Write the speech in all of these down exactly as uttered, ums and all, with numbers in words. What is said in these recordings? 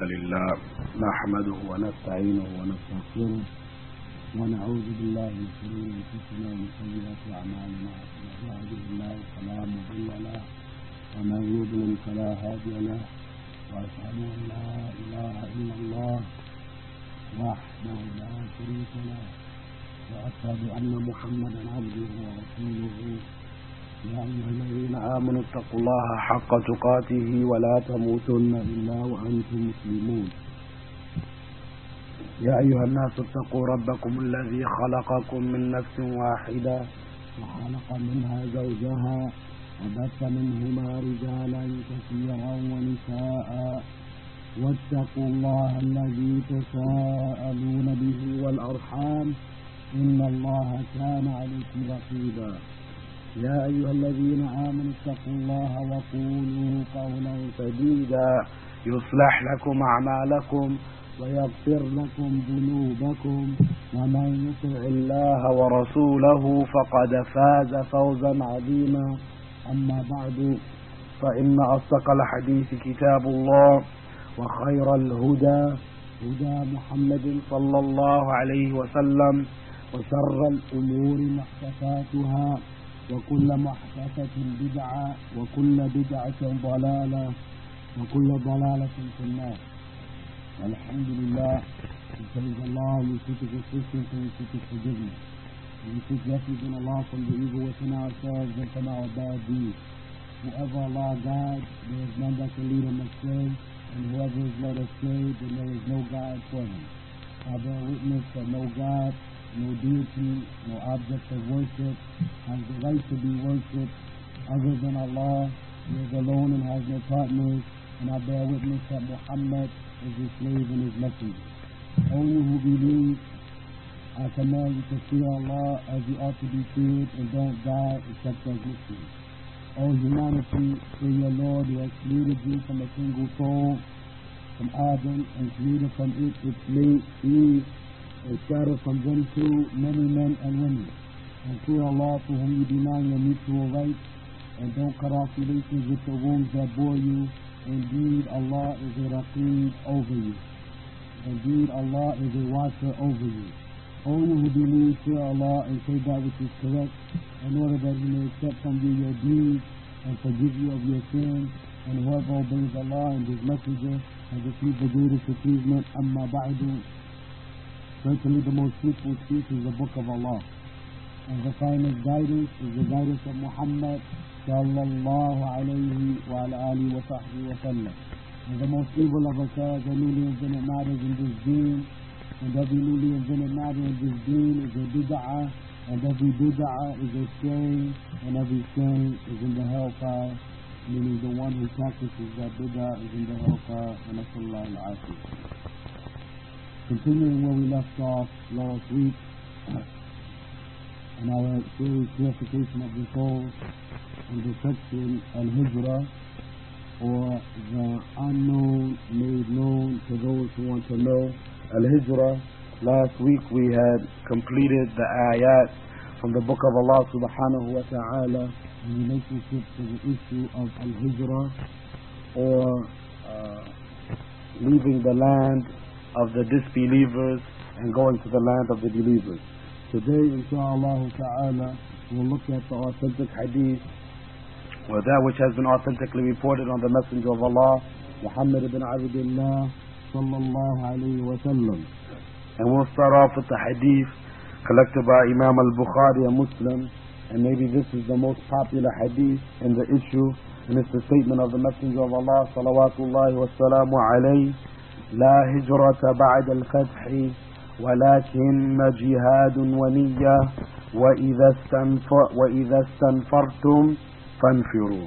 لله نحمده ونستعينه ونستغفره ونعوذ بالله من شرور انفسنا ومن سيئات اعمالنا من يهده الله فلا مضل له ومن يضلل فلا هادي له واشهد ان لا اله الا الله وحده لا شريك له واشهد ان محمدا عبده ورسوله يا أيها الذين آمنوا اتقوا الله حق تقاته ولا تموتن إلا وأنتم مسلمون يا أيها الناس اتقوا ربكم الذي خلقكم من نفس واحدة وخلق منها زوجها وبث منهما رجالا كثيرا ونساء واتقوا الله الذي تساءلون به والأرحام إن الله كان عليكم رقيبا يا أيها الذين آمنوا اتقوا الله وقولوا قولا سديدا يصلح لكم أعمالكم ويغفر لكم ذنوبكم ومن يطع الله ورسوله فقد فاز فوزا عظيما أما بعد فإن أصدق الحديث كتاب الله وخير الهدى هدى محمد صلى الله عليه وسلم وشر الأمور محدثاتها وكل محدثة بدعة وكل بدعة ضلالة وكل ضلالة في النار. الحمد لله, we praise Allah, we seek His assistance and we seek His forgiveness. We seek refuge in Allah from the evil within ourselves and from our bad deeds. Whoever Allah guides, there is none that can lead him astray, and whoever is led astray, then there is no guide for him. I bear witness that no God, no deity, no object of worship has the right to be worshipped other than Allah. He is alone and has no partners, and I bear witness that Muhammad is his slave and his messenger. O you who believe, I command you to fear Allah as you ought to be feared, and don't die except as Muslims. O humanity, fear your Lord who has created you from a single soul, from Adam, and created from it its mate Eve, and scattered from them too many men and women. And fear Allah to whom you deny your mutual rights, and don't cut off relations with the wombs that bore you. Indeed, Allah is a Raqib over you. Indeed, Allah is a watcher over you. O you who believe, fear Allah and say that which is correct, in order that He may accept from you your deeds and forgive you of your sins. And whoever obeys Allah and His Messenger has achieved the greatest achievement. Amma ba'du. Certainly the most truthful speech is the Book of Allah, and the finest guidance is the guidance of Muhammad sallallahu alayhi wa ala alihi wa sahbihi wa sallam. And the most evil of affairs are newly invented matters in this deen, and every newly invented matter in this deen is a bid'ah, and every bid'ah is a shame, and every shame is in the hellfire, meaning the one who practices that bid'ah is in the hellfire, and nasallahu al-afiyah. Continuing where we left off last week, in our series Purification of the Soul, in the section Al-Hijrah, or the unknown made known to those who want to know. Al-Hijrah, last week we had completed the ayat from the Book of Allah subhanahu wa ta'ala in relationship to the issue of Al-Hijrah, or uh, leaving the land of the disbelievers and going to the land of the believers. Today, inshaAllah ta'ala, we'll look at the authentic hadith, or that which has been authentically reported on the Messenger of Allah, Muhammad ibn Abdullah sallallahu alayhi wa sallam. And we'll start off with the hadith collected by Imam al-Bukhari and Muslim, and maybe this is the most popular hadith in the issue, and it's the statement of the Messenger of Allah salawatullahi wa salamu alayhi: لا هجرة بعد الفتح ولكن جهاد ونية وإذا استنفر وإذا استنفرتم فانفروا.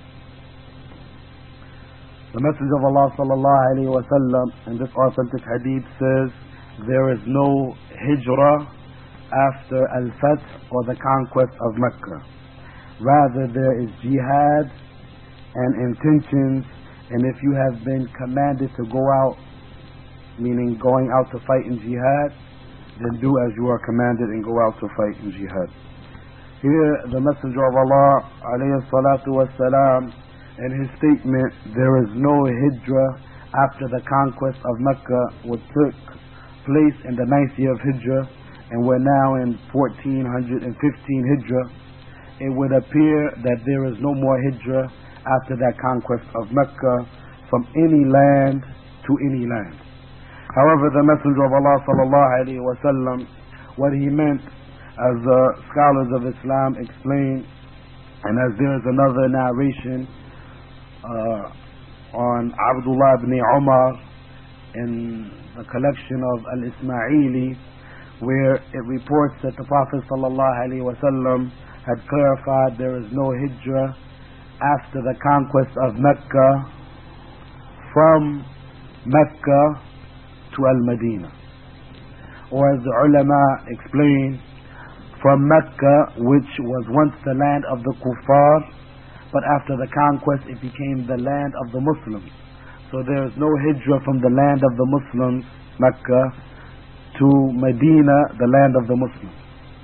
The Messenger of Allah sallallahu alayhi wa sallam in this authentic hadith says there is no hijrah after al-fath, or the conquest of Mecca. Rather, there is jihad and intentions. And if you have been commanded to go out, meaning going out to fight in jihad, then do as you are commanded and go out to fight in jihad. Here, the Messenger of Allah alayhi salatu wassalam, in his statement, there is no hijrah after the conquest of Mecca, which took place in the ninth year of Hijrah, and we're now in fourteen fifteen Hijrah, it would appear that there is no more Hijrah after that conquest of Mecca from any land to any land. However, the Messenger of Allah sallallahu alaihi wasallam, what he meant, as the scholars of Islam explain, and as there is another narration uh, on Abdullah ibn Umar in the collection of Al-Ismaili, where it reports that the Prophet sallallahu alaihi wasallam had clarified there is no hijrah after the conquest of Mecca from Mecca to Al-Madinah. Or as the ulama explain, from Mecca, which was once the land of the kuffar, but after the conquest it became the land of the Muslims. So there is no hijrah from the land of the Muslims, Mecca, to Medina, the land of the Muslims.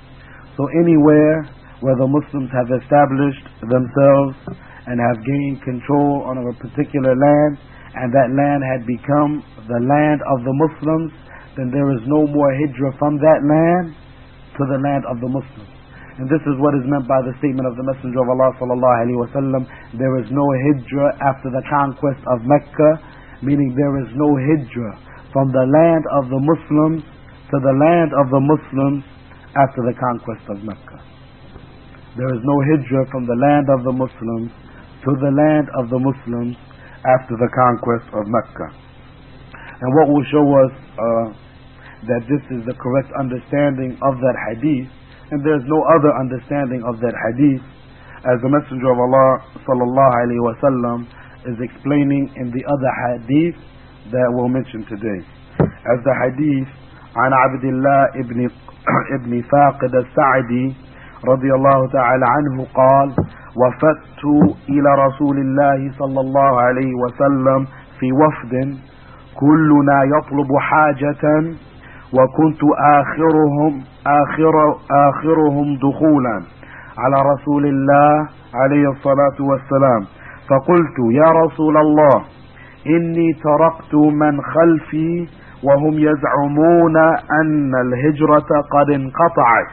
So anywhere where the Muslims have established themselves and have gained control on a particular land, and that land had become the land of the Muslims, then there is no more hijrah from that land to the land of the Muslims. And this is what is meant by the statement of the Messenger of Allah sallallahu alaihi wasallam, there is no hijrah after the conquest of Mecca, meaning there is no hijrah from the land of the Muslims to the land of the Muslims after the conquest of Mecca. There is no hijrah from the land of the Muslims to the land of the Muslims after the conquest of Mecca. And what will show us uh, that this is the correct understanding of that hadith, and there is no other understanding of that hadith, as the Messenger of Allah sallallahu alaihi wasallam is explaining in the other hadith that we'll mention today. As the hadith عن عبد الله ابن ابن فاقد السعدي رضي الله تعالى عنه قال: وفدت إلى رسول الله صلى الله عليه وسلم في وفد كلنا يطلب حاجة وكنت آخرهم آخر آخرهم دخولا على رسول الله عليه الصلاة والسلام، فقلت: يا رسول الله، إني تركت من خلفي وهم يزعمون أن الهجرة قد انقطعت.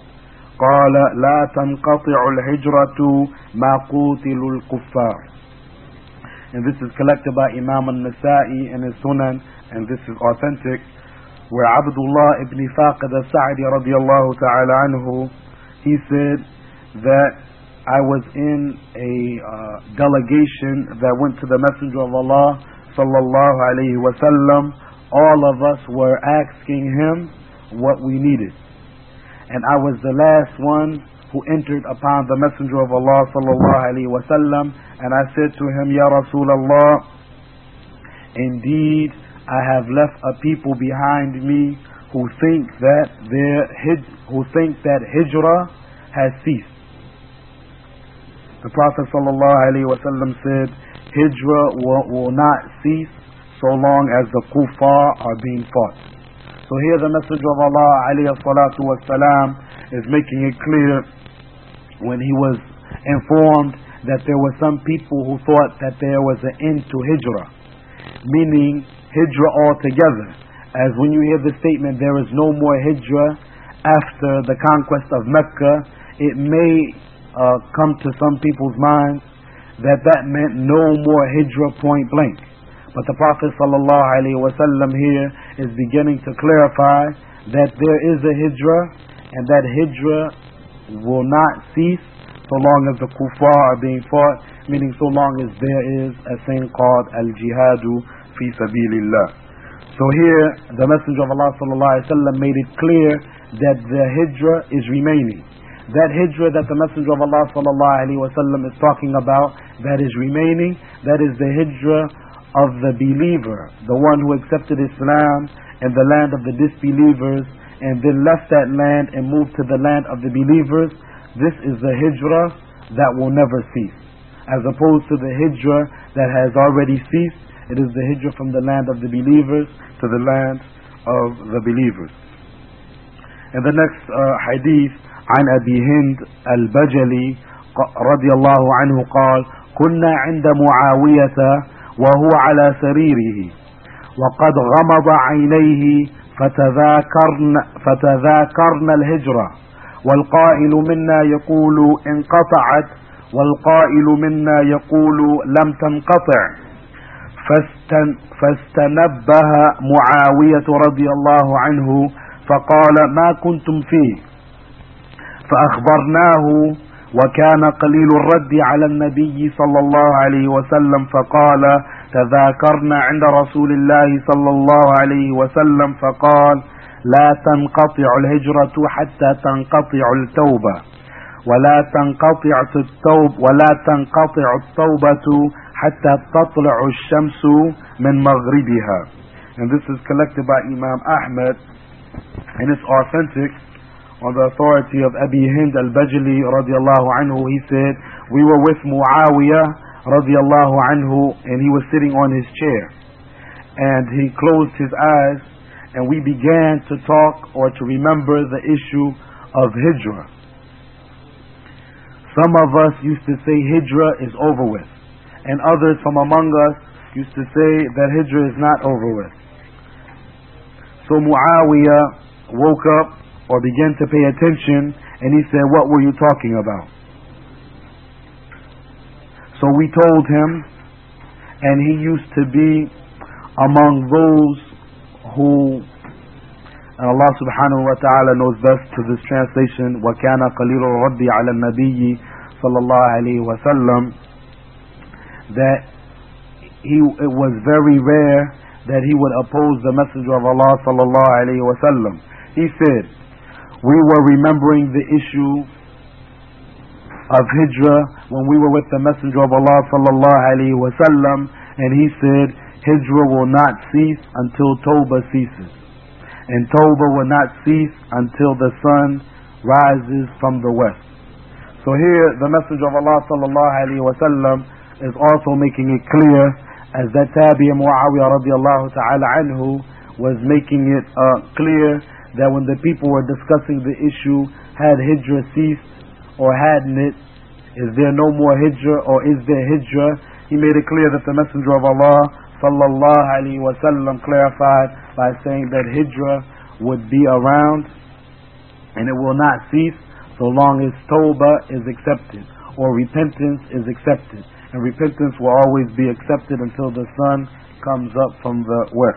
قال: لا تنقطع الهجرة ما قوتل الكفار. And this is collected by Imam al-Nasa'i in his Sunan, and this is authentic, where Abdullah ibn Faqid al-Sa'di radiyallahu ta'ala anhu, he said that I was in a uh, delegation that went to the Messenger of Allah sallallahu alayhi wa sallam. All of us were asking him what we needed, and I was the last one who entered upon the Messenger of Allah sallallahu alayhi wa sallam, and I said to him: Ya Rasulullah, indeed I have left a people behind me who think that their hij- who think that hijrah has ceased. The Prophet sallallahu alaihi wasallam said, hijrah will, will not cease so long as the kuffar are being fought. So here the Messenger of Allah alayhi salatu wasalam is making it clear when he was informed that there were some people who thought that there was an end to hijrah, meaning hijrah altogether. As when you hear the statement, there is no more hijrah after the conquest of Mecca, it may uh, come to some people's minds that that meant no more hijrah point blank. But the Prophet sallallahu alaihi wasallam here is beginning to clarify that there is a hijrah, and that hijrah will not cease so long as the kuffar are being fought, meaning so long as there is a thing called al-jihadu fi sabilillah. So here the Messenger of Allah sallallahu alaihi wasallam made it clear that the hijrah is remaining. That hijrah that the Messenger of Allah sallallahu alaihi wasallam is talking about, that is remaining, that is the hijrah of the believer, the one who accepted Islam in the land of the disbelievers and then left that land and moved to the land of the believers. This is the hijrah that will never cease, as opposed to the hijrah that has already ceased. It is the hijrah from the land of the believers to the land of the believers. In the next uh, hadith, عن أبي هند البجلي رضي الله عنه قال: كنا عند معاوية وهو على سريره وقد غمض عينيه فتذاكرن, فتذاكرن الهجرة، والقائل منا يقول انقطعت والقائل منا يقول لم تنقطع. فاستن فاستنبه معاوية رضي الله عنه فقال ما كنتم فيه؟ فأخبرناه، وكان قليل الرد على النبي صلى الله عليه وسلم، فقال تذاكرنا عند رسول الله صلى الله عليه وسلم فقال لا تنقطع الهجرة حتى تنقطع التوبة، ولا تنقطع التوب ولا تنقطع التوبة حتى تطلع الشمس من مغربها. And this is collected by Imam Ahmad, and it's authentic on the authority of Abi Hind al-Bajali radiallahu anhu. He said, we were with Muawiyah radiallahu anhu, and he was sitting on his chair, and he closed his eyes, and we began to talk or to remember the issue of hijrah. Some of us used to say hijrah is over with, and others from among us used to say that hijrah is not over with. So Muawiyah woke up or began to pay attention, and he said, what were you talking about? So we told him, and he used to be among those who, and Allah subhanahu wa ta'ala knows best to this translation, وَكَانَ قَلِيلُ الرَّدِّ عَلَى النَّبِيِّ صلى الله عليه وسلم, that he, it was very rare that he would oppose the Messenger of Allah sallallahu alayhi wa sallam. He said, we were remembering the issue of hijrah when we were with the Messenger of Allah sallallahu alayhi wa sallam, and he said, hijrah will not cease until Tawbah ceases, and Tawbah will not cease until the sun rises from the west. So here the Messenger of Allah sallallahu alayhi wa sallam is also making it clear, as that Tabi'i Muawiyah radiallahu ta'ala anhu was making it uh, clear that when the people were discussing the issue, had hijrah ceased or hadn't it, is there no more hijrah or is there hijrah, he made it clear that the Messenger of Allah sallallahu alayhi wa sallam clarified by saying that hijrah would be around and it will not cease so long as tawbah is accepted or repentance is accepted. And repentance will always be accepted until the sun comes up from the west.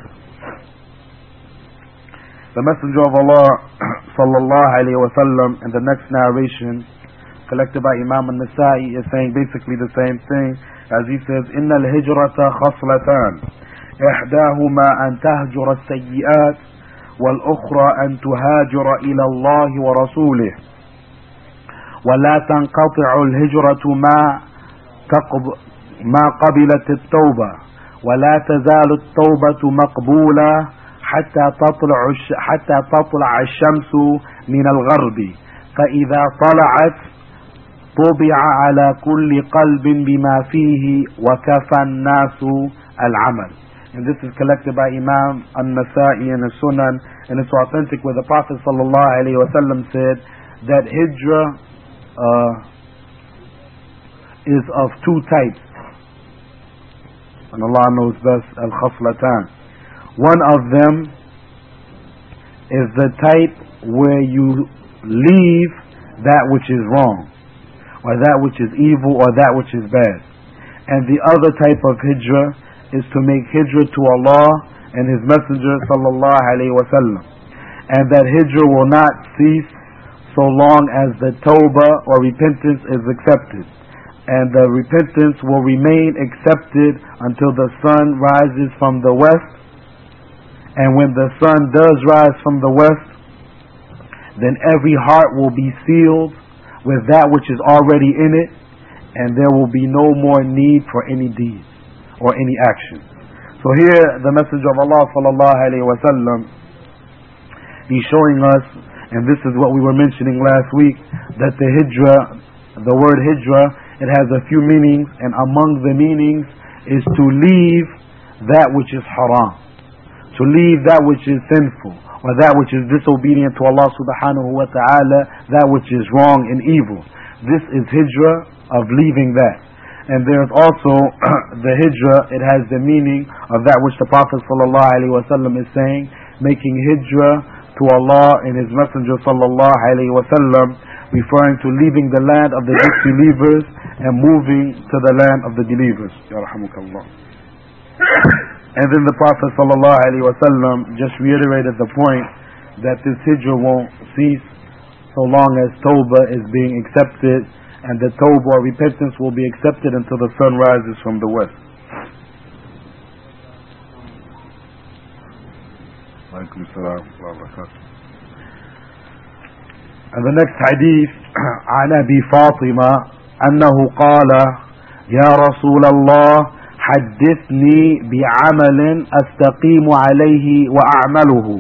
The Messenger of Allah sallallahu alayhi wa sallam in the next narration collected by Imam al-Nasa'i is saying basically the same thing, as he says, إِنَّ الْهِجْرَةَ خَصْلَتَانِ إِحْدَاهُمَا أَن تَهْجُرَ السَّيِّئَاتِ وَالْأُخْرَى أَن تُهَاجِرَ إِلَى اللَّهِ وَرَسُولِهِ وَلَا تَنْقَطِعُ الْهِجْرَةُ مَا ما قبلت التوبة ولا تزال التوبة مقبولة حتى تطلع حتى تطلع الشمس من الغرب فإذا طلعت طبع على كل قلب بما فيه وكفى الناس العمل. And this is collected by Imam al-Nasa'i and al-Sunan, and it's authentic where the Prophet sallallahu alaihi wasallam said that hijrah uh, is of two types, and Allah knows best, al-khaslatan. One of them is the type where you leave that which is wrong, or that which is evil, or that which is bad. And the other type of hijrah is to make hijrah to Allah and His Messenger sallallahu alaihi wasallam, and that hijrah will not cease so long as the tawbah or repentance is accepted. And the repentance will remain accepted until the sun rises from the west. And when the sun does rise from the west, then every heart will be sealed with that which is already in it, and there will be no more need for any deeds or any action. So here the Messenger of Allah sallallahu alaihi wasallam, he's showing us, and this is what we were mentioning last week, that the hijrah, the word hijrah, it has a few meanings, and among the meanings is to leave that which is haram, to leave that which is sinful, or that which is disobedient to Allah subhanahu wa ta'ala, that which is wrong and evil. This is hijrah, of leaving that. And there's also the hijrah. It has the meaning of that which the Prophet sallallahu alaihi wasallam is saying, making hijrah to Allah and His Messenger sallallahu alaihi wasallam, referring to leaving the land of the disbelievers and moving to the land of the believers. Yarhamukallah. And then the Prophet sallallahu alaihi wasallam just reiterated the point that this hijrah won't cease so long as tawbah is being accepted, and the tawbah or repentance will be accepted until the sun rises from the west. And the next hadith, عن أبي فاطمة أنه قال يا رسول الله حدثني بعمل أستقيم عليه وأعمله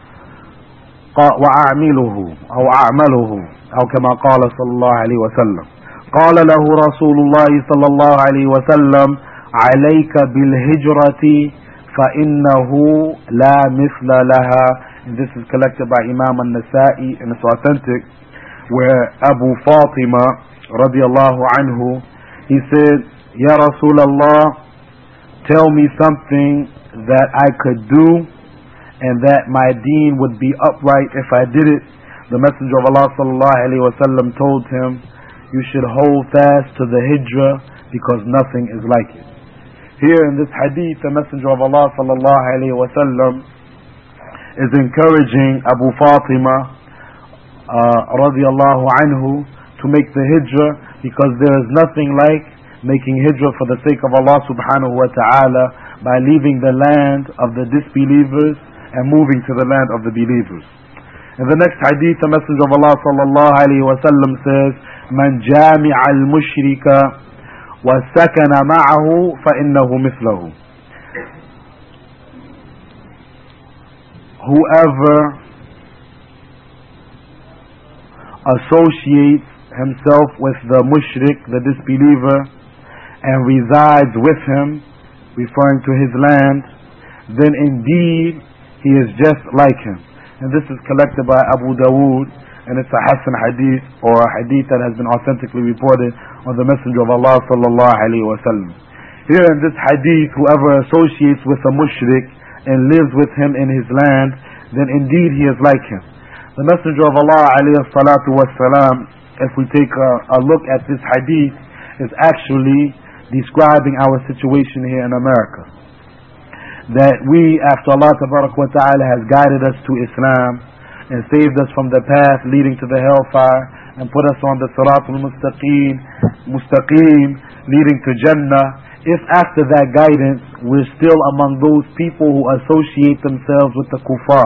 وأعمله أو أعمله أو كما قال صلى الله عليه وسلم. قال له رسول الله صلى الله عليه وسلم عليك بالهجرة فإنه لا مثل لها. And this is collected by Imam al-Nasa'i and it's authentic, where Abu Fatima radiallahu anhu, he said, Ya Rasulullah, tell me something that I could do and that my deen would be upright if I did it. The Messenger of Allah sallallahu alaihi wasallam told him, you should hold fast to the hijrah because nothing is like it. Here in this hadith, the Messenger of Allah sallallahu alaihi wasallam is encouraging Abu Fatima uh, radiallahu anhu to make the hijrah, because there is nothing like making hijrah for the sake of Allah subhanahu wa ta'ala by leaving the land of the disbelievers and moving to the land of the believers. In the next hadith, the Messenger of Allah sallallahu alayhi wa sallam says, Man jami'a al-mushrika wa sakana ma'ahu fa innahu mithlahu. Whoever associates himself with the mushrik, the disbeliever, and resides with him, referring to his land, then indeed he is just like him. And this is collected by Abu Dawood, and it's a Hasan hadith, or a hadith that has been authentically reported on the Messenger of Allah sallallahu alaihi wasallam. Here in this hadith, whoever associates with a mushrik and lives with him in his land, then indeed he is like him. The Messenger of Allah alayhi salatu wassalam, if we take a, a look at this hadith, is actually describing our situation here in America. That we, after Allah tabarak wa ta'ala has guided us to Islam and saved us from the path leading to the hellfire and put us on the sirat al-mustaqim, mustaqim, leading to Jannah, if after that guidance we're still among those people who associate themselves with the kuffar,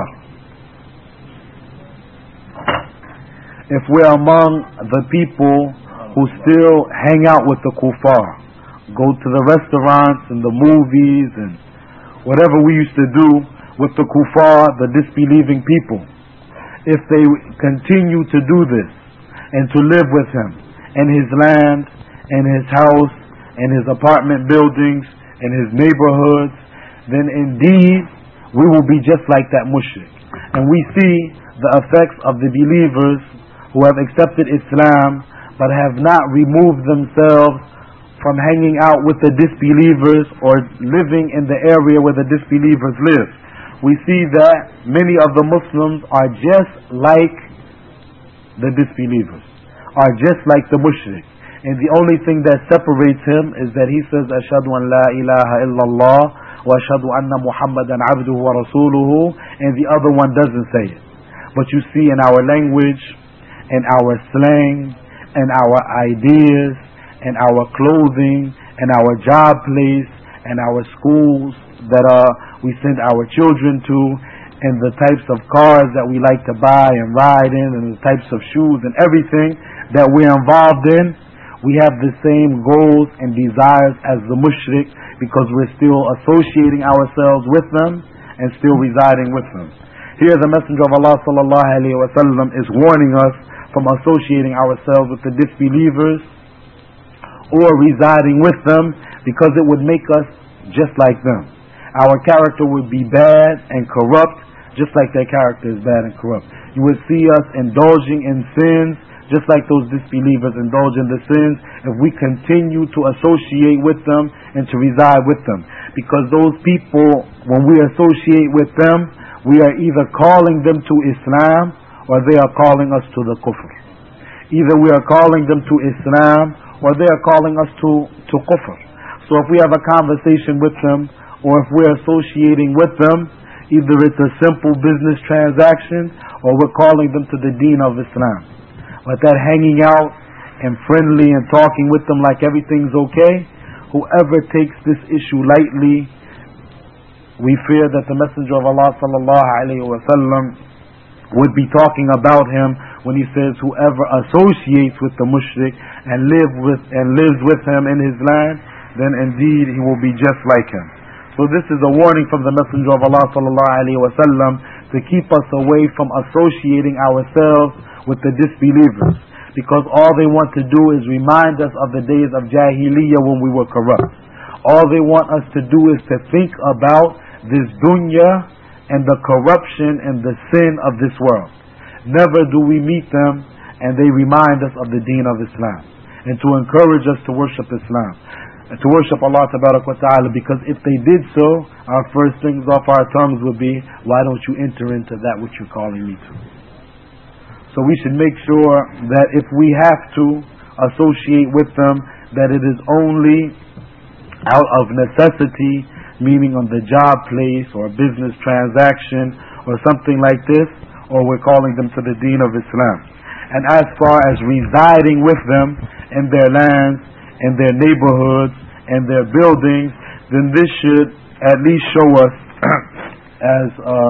if we're among the people who still hang out with the kuffar, go to the restaurants and the movies and whatever we used to do with the kuffar, the disbelieving people, if they continue to do this and to live with him in his land, in his house, in his apartment buildings, in his neighborhoods, then indeed we will be just like that mushrik. And we see the effects of the believers who have accepted Islam but have not removed themselves from hanging out with the disbelievers or living in the area where the disbelievers live. We see that many of the Muslims are just like the disbelievers, are just like the mushrik. And the only thing that separates him is that he says, Ashhadu an la ilaha illallah wa ashhadu anna Muhammadan abduhu wa rasuluhu, and the other one doesn't say it. But you see in our language, in our slang, in our ideas, in our clothing, in our job place, in our schools that uh, we send our children to, and the types of cars that we like to buy and ride in, and the types of shoes and everything that we're involved in, we have the same goals and desires as the mushrik, because we're still associating ourselves with them and still residing with them. Here the Messenger of Allah sallallahu alaihi wasallam is warning us from associating ourselves with the disbelievers or residing with them, because it would make us just like them. Our character would be bad and corrupt, just like their character is bad and corrupt. You would see us indulging in sins, just like those disbelievers indulge in the sins, if we continue to associate with them and to reside with them. Because those people, when we associate with them, we are either calling them to Islam or they are calling us to the kufr. Either we are calling them to Islam or they are calling us to, to kufr. So if we have a conversation with them or if we're associating with them, either it's a simple business transaction or we're calling them to the deen of Islam. But that hanging out and friendly and talking with them like everything's okay, whoever takes this issue lightly, we fear that the Messenger of Allah sallallahu alaihi wasallam would be talking about him when he says, whoever associates with the mushrik and live with and lives with him in his land, then indeed he will be just like him. So this is a warning from the Messenger of Allah sallallahu alaihi wasallam to keep us away from associating ourselves with the disbelievers, because all they want to do is remind us of the days of Jahiliyyah when we were corrupt. All they want us to do is to think about this dunya and the corruption and the sin of this world. Never do we meet them and they remind us of the deen of Islam and to encourage us to worship Islam and to worship Allah Tabarak wa Ta'ala, because if they did so, our first things off our tongues would be, why don't you enter into that which you're calling me to? So we should make sure that if we have to associate with them, that it is only out of necessity, meaning on the job place or business transaction or something like this, or we're calling them to the deen of Islam. And as far as residing with them in their lands, in their neighborhoods, and their buildings, then this should at least show us, as uh,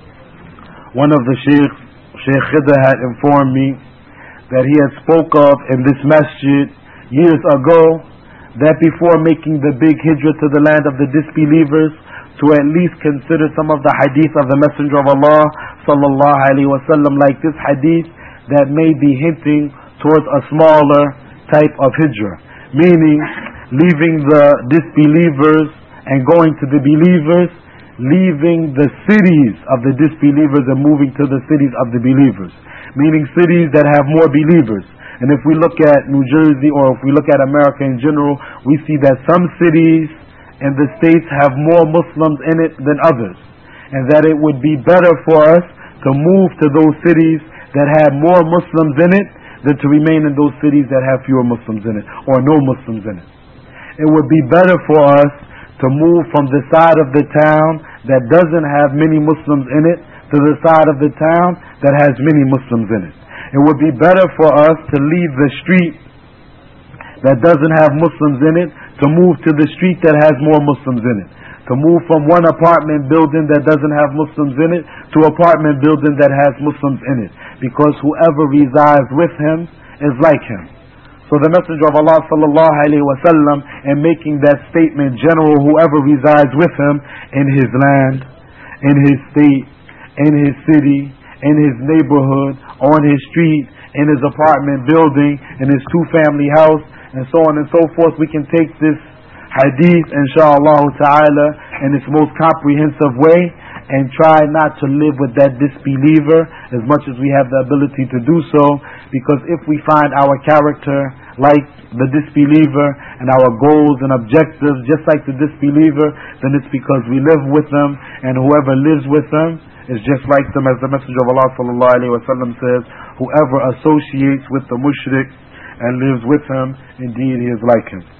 one of the sheikhs, Sheikh Khidr had informed me, that he had spoke of in this masjid years ago, that before making the big hijrah to the land of the disbelievers, to at least consider some of the hadith of the Messenger of Allah sallallahu alaihi wasallam, like this hadith that may be hinting towards a smaller type of hijrah, meaning leaving the disbelievers and going to the believers, leaving the cities of the disbelievers and moving to the cities of the believers, meaning cities that have more believers. And if we look at New Jersey, or if we look at America in general, we see that some cities in the states have more Muslims in it than others, and that it would be better for us to move to those cities that have more Muslims in it than to remain in those cities that have fewer Muslims in it or no Muslims in it. It would be better for us to move from the side of the town that doesn't have many Muslims in it to the side of the town that has many Muslims in it. It would be better for us to leave the street that doesn't have Muslims in it to move to the street that has more Muslims in it. To move from one apartment building that doesn't have Muslims in it to an apartment building that has Muslims in it. Because whoever resides with him is like him. So the Messenger of Allah sallallahu alaihi wasallam, in making that statement general, whoever resides with him in his land, in his state, in his city, in his neighborhood, on his street, in his apartment building, in his two-family house, and so on and so forth, we can take this hadith, inshaAllah ta'ala, in its most comprehensive way, and try not to live with that disbeliever as much as we have the ability to do so, because if we find our character like the disbeliever and our goals and objectives just like the disbeliever, then it's because we live with them, and whoever lives with them is just like them, as the Messenger of Allah sallallahu alaihi wasallam says, whoever associates with the mushrik and lives with him, indeed he is like him.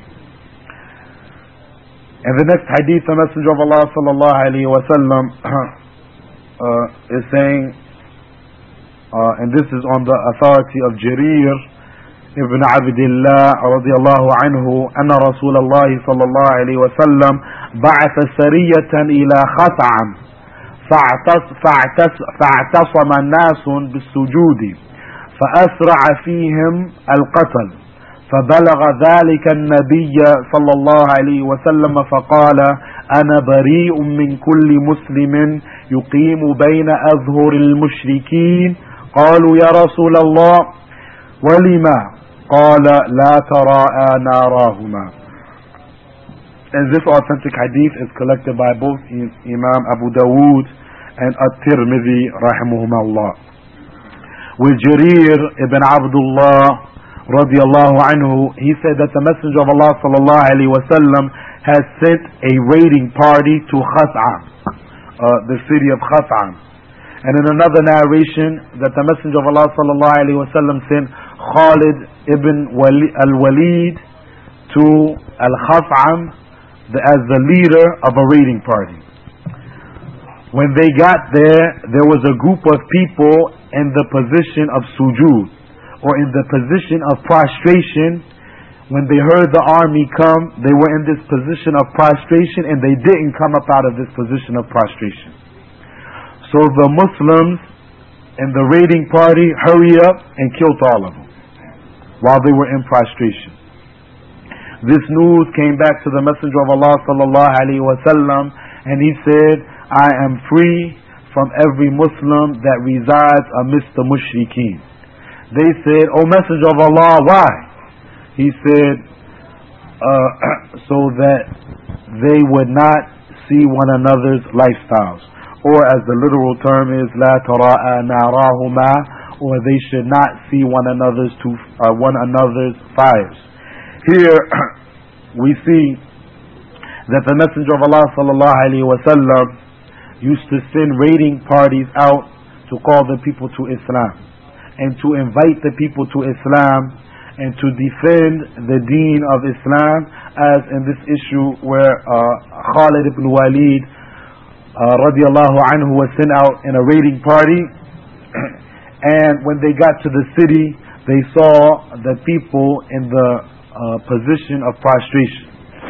And the next hadith, the Messenger of Allah sallallahu alaihi wasallam uh, is saying, uh, and this is on the authority of Jarir ibn Abdullah radiyallahu anhu, أن رسول الله صلى الله عليه وسلم بعث سرية إلى خثعم فاعتصم الناس بالسجود فأسرع فيهم القتل فبلغ ذلك النبي صلى الله عليه وسلم فقال أنا بريء من كل مسلم يقيم بين أظهر المشركين قالوا يا رسول الله ولما قال لا تراءى ناراهما. And this authentic hadith is collected by both Imam Abu Dawood and At-Tirmidhi rahimahumullah. With Jarir ibn Abdullah radiallahu anhu, he said that the Messenger of Allah sallallahu alayhi wa sallam has sent a raiding party to Khat'am, uh, the city of Khat'am. And in another narration, that the Messenger of Allah sallallahu alayhi wa sallam sent Khalid ibn al-Walid to al-Khat'am as the leader of a raiding party. When they got there, there was a group of people in the position of sujood, or in the position of prostration. When they heard the army come, they were in this position of prostration, and they didn't come up out of this position of prostration. So the Muslims and the raiding party hurried up and killed all of them while they were in prostration. This news came back to the Messenger of Allah sallallahu alaihi wasallam, and he said, I am free from every Muslim that resides amidst the mushrikeen. They said, O Messenger of Allah, why? He said, uh, so that they would not see one another's lifestyles, or as the literal term is, la tara'a narahuma, or they should not see one another's to uh, one another's fires. Here we see that the Messenger of Allah sallallahu alaihi wasallam used to send raiding parties out to call the people to Islam, and to invite the people to Islam, and to defend the deen of Islam, as in this issue where uh, Khalid ibn Walid uh, radiallahu anhu was sent out in a raiding party, and when they got to the city, they saw the people in the uh, position of prostration.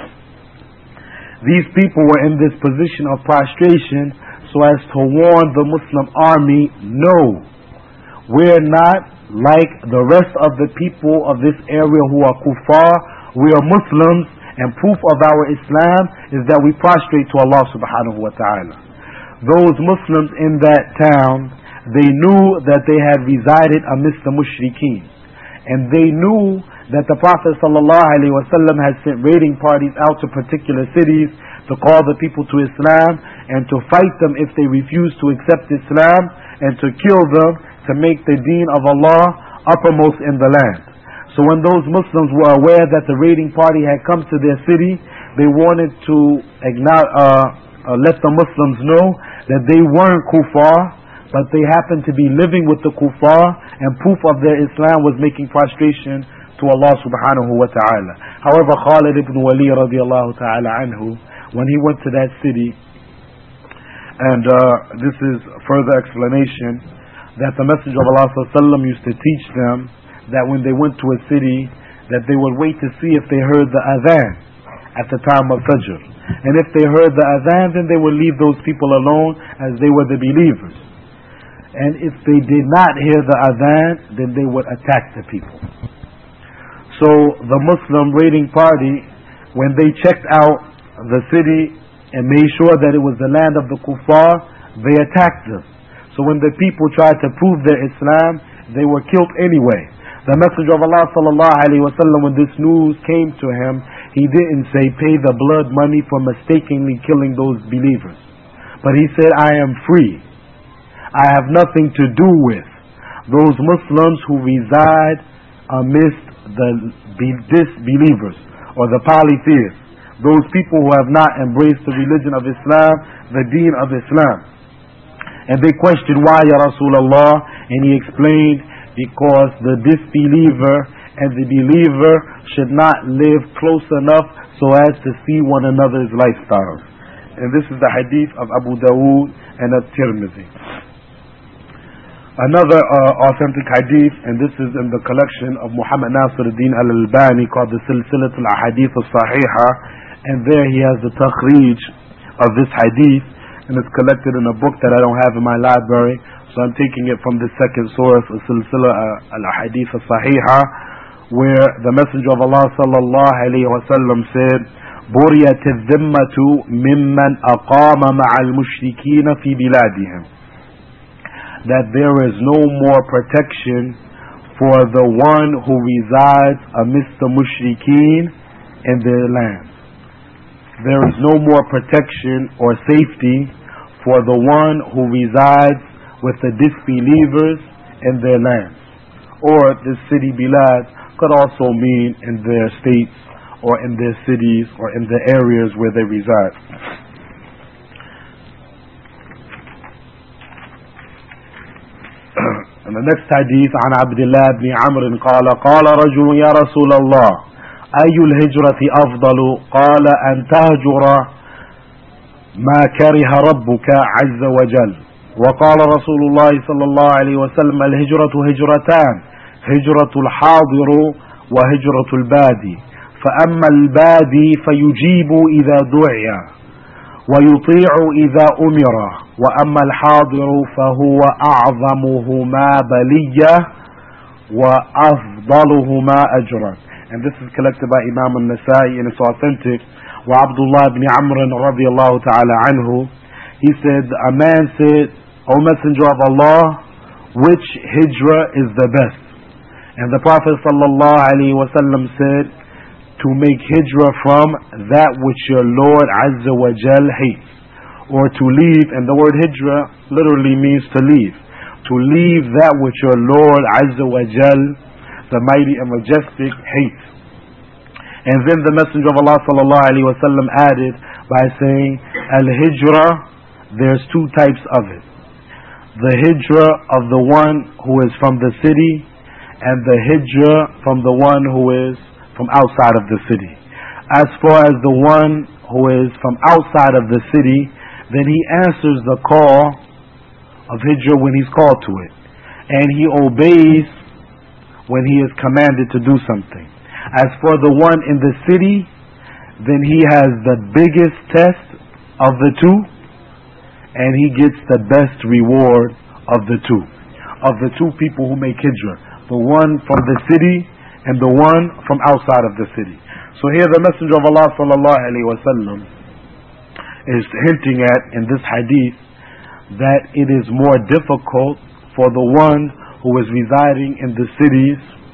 These people were in this position of prostration so as to warn the Muslim army, no, we're not like the rest of the people of this area who are kuffar. We are Muslims, and proof of our Islam is that we prostrate to Allah subhanahu wa ta'ala. Those Muslims in that town, they knew that they had resided amidst the mushrikeen, and they knew that the Prophet sallallahu alaihi wasallam had sent raiding parties out to particular cities to call the people to Islam, and to fight them if they refused to accept Islam, and to kill them, to make the deen of Allah uppermost in the land. So when those Muslims were aware that the raiding party had come to their city, they wanted to acknowledge, uh, uh, let the Muslims know that they weren't kuffar, but they happened to be living with the kuffar, and proof of their Islam was making prostration to Allah subhanahu wa ta'ala. However, Khalid ibn Walid radiallahu ta'ala anhu, when he went to that city, and uh, this is further explanation, that the Messenger of Allah sallallahu alaihi wasallam used to teach them that when they went to a city, that they would wait to see if they heard the adhan at the time of Fajr. And if they heard the adhan, then they would leave those people alone, as they were the believers. And if they did not hear the adhan, then they would attack the people. So the Muslim raiding party, when they checked out the city and made sure that it was the land of the kuffar, they attacked them. So when the people tried to prove their Islam, they were killed anyway. The Messenger of Allah sallallahu alaihi wasallam, when this news came to him, he didn't say pay the blood money for mistakenly killing those believers, but he said, I am free. I have nothing to do with those Muslims who reside amidst the disbelievers, or the polytheists, those people who have not embraced the religion of Islam, the deen of Islam. And they questioned, why, Ya Rasulullah? And he explained, because the disbeliever and the believer should not live close enough so as to see one another's lifestyles. And this is the hadith of Abu Dawood and At-Tirmidhi. Another uh, authentic hadith, and this is in the collection of Muhammad Nasiruddin al-Albani, called the Silsilat al-Ahadith al-Sahiha, and there he has the takhrij of this hadith, and it's collected in a book that I don't have in my library, so I'm taking it from the second source, the Silsilat al-Ahadith al-Sahiha, where the Messenger of Allah sallallahu alayhi wa sallam said, بُرِيَتِ الذِّمَّةُ مِمَّنْ أَقَامَ مَعَ الْمُشْرِكِينَ فِي بِلَادِهِمْ, that there is no more protection for the one who resides amidst the mushrikeen in their lands. There is no more protection or safety for the one who resides with the disbelievers in their lands. Or this city bilad could also mean in their states or in their cities or in the areas where they reside. And the next hadith, عن عبد الله بن عمرو قال قال رجل يا رسول الله أي الهجرة أفضل؟ قال أن تهجر ما كره ربك عز وجل. وقال رسول الله صلى الله عليه وسلم الهجرة هجرتان، هجرة الحاضر وهجرة البادي، فأما البادي فيجيب إذا دعي ويطيع إذا أمر، وأما الحاضر فهو أعظمهما بلية وأفضلهما أجرا. And this is collected by Imam al-Nasai and it's authentic. وعبد الله بن عمرو رضي الله تعالى عنه, he said, a man said, O Messenger of Allah, which hijrah is the best? And the Prophet sallallahu alaihi wasallam said, to make hijrah from that which your Lord Azza wa Jal hates, or to leave. And the word hijrah literally means to leave, to leave that which your Lord Azza wa Jal, the mighty and majestic, hates. And then the Messenger of Allah sallallahu alaihi wasallam added by saying, al-hijrah, there's two types of it. The hijrah of the one who is from the city, and the hijrah from the one who is from outside of the city. As far as the one who is from outside of the city, then he answers the call of hijrah when he's called to it, and he obeys when he is commanded to do something. As for the one in the city, then he has the biggest test of the two, and he gets the best reward of the two, of the two people who make hijrah, the one from the city and the one from outside of the city. So here the Messenger of Allah sallallahu alaihi wasallam is hinting at in this hadith that it is more difficult for the one who is residing in the cities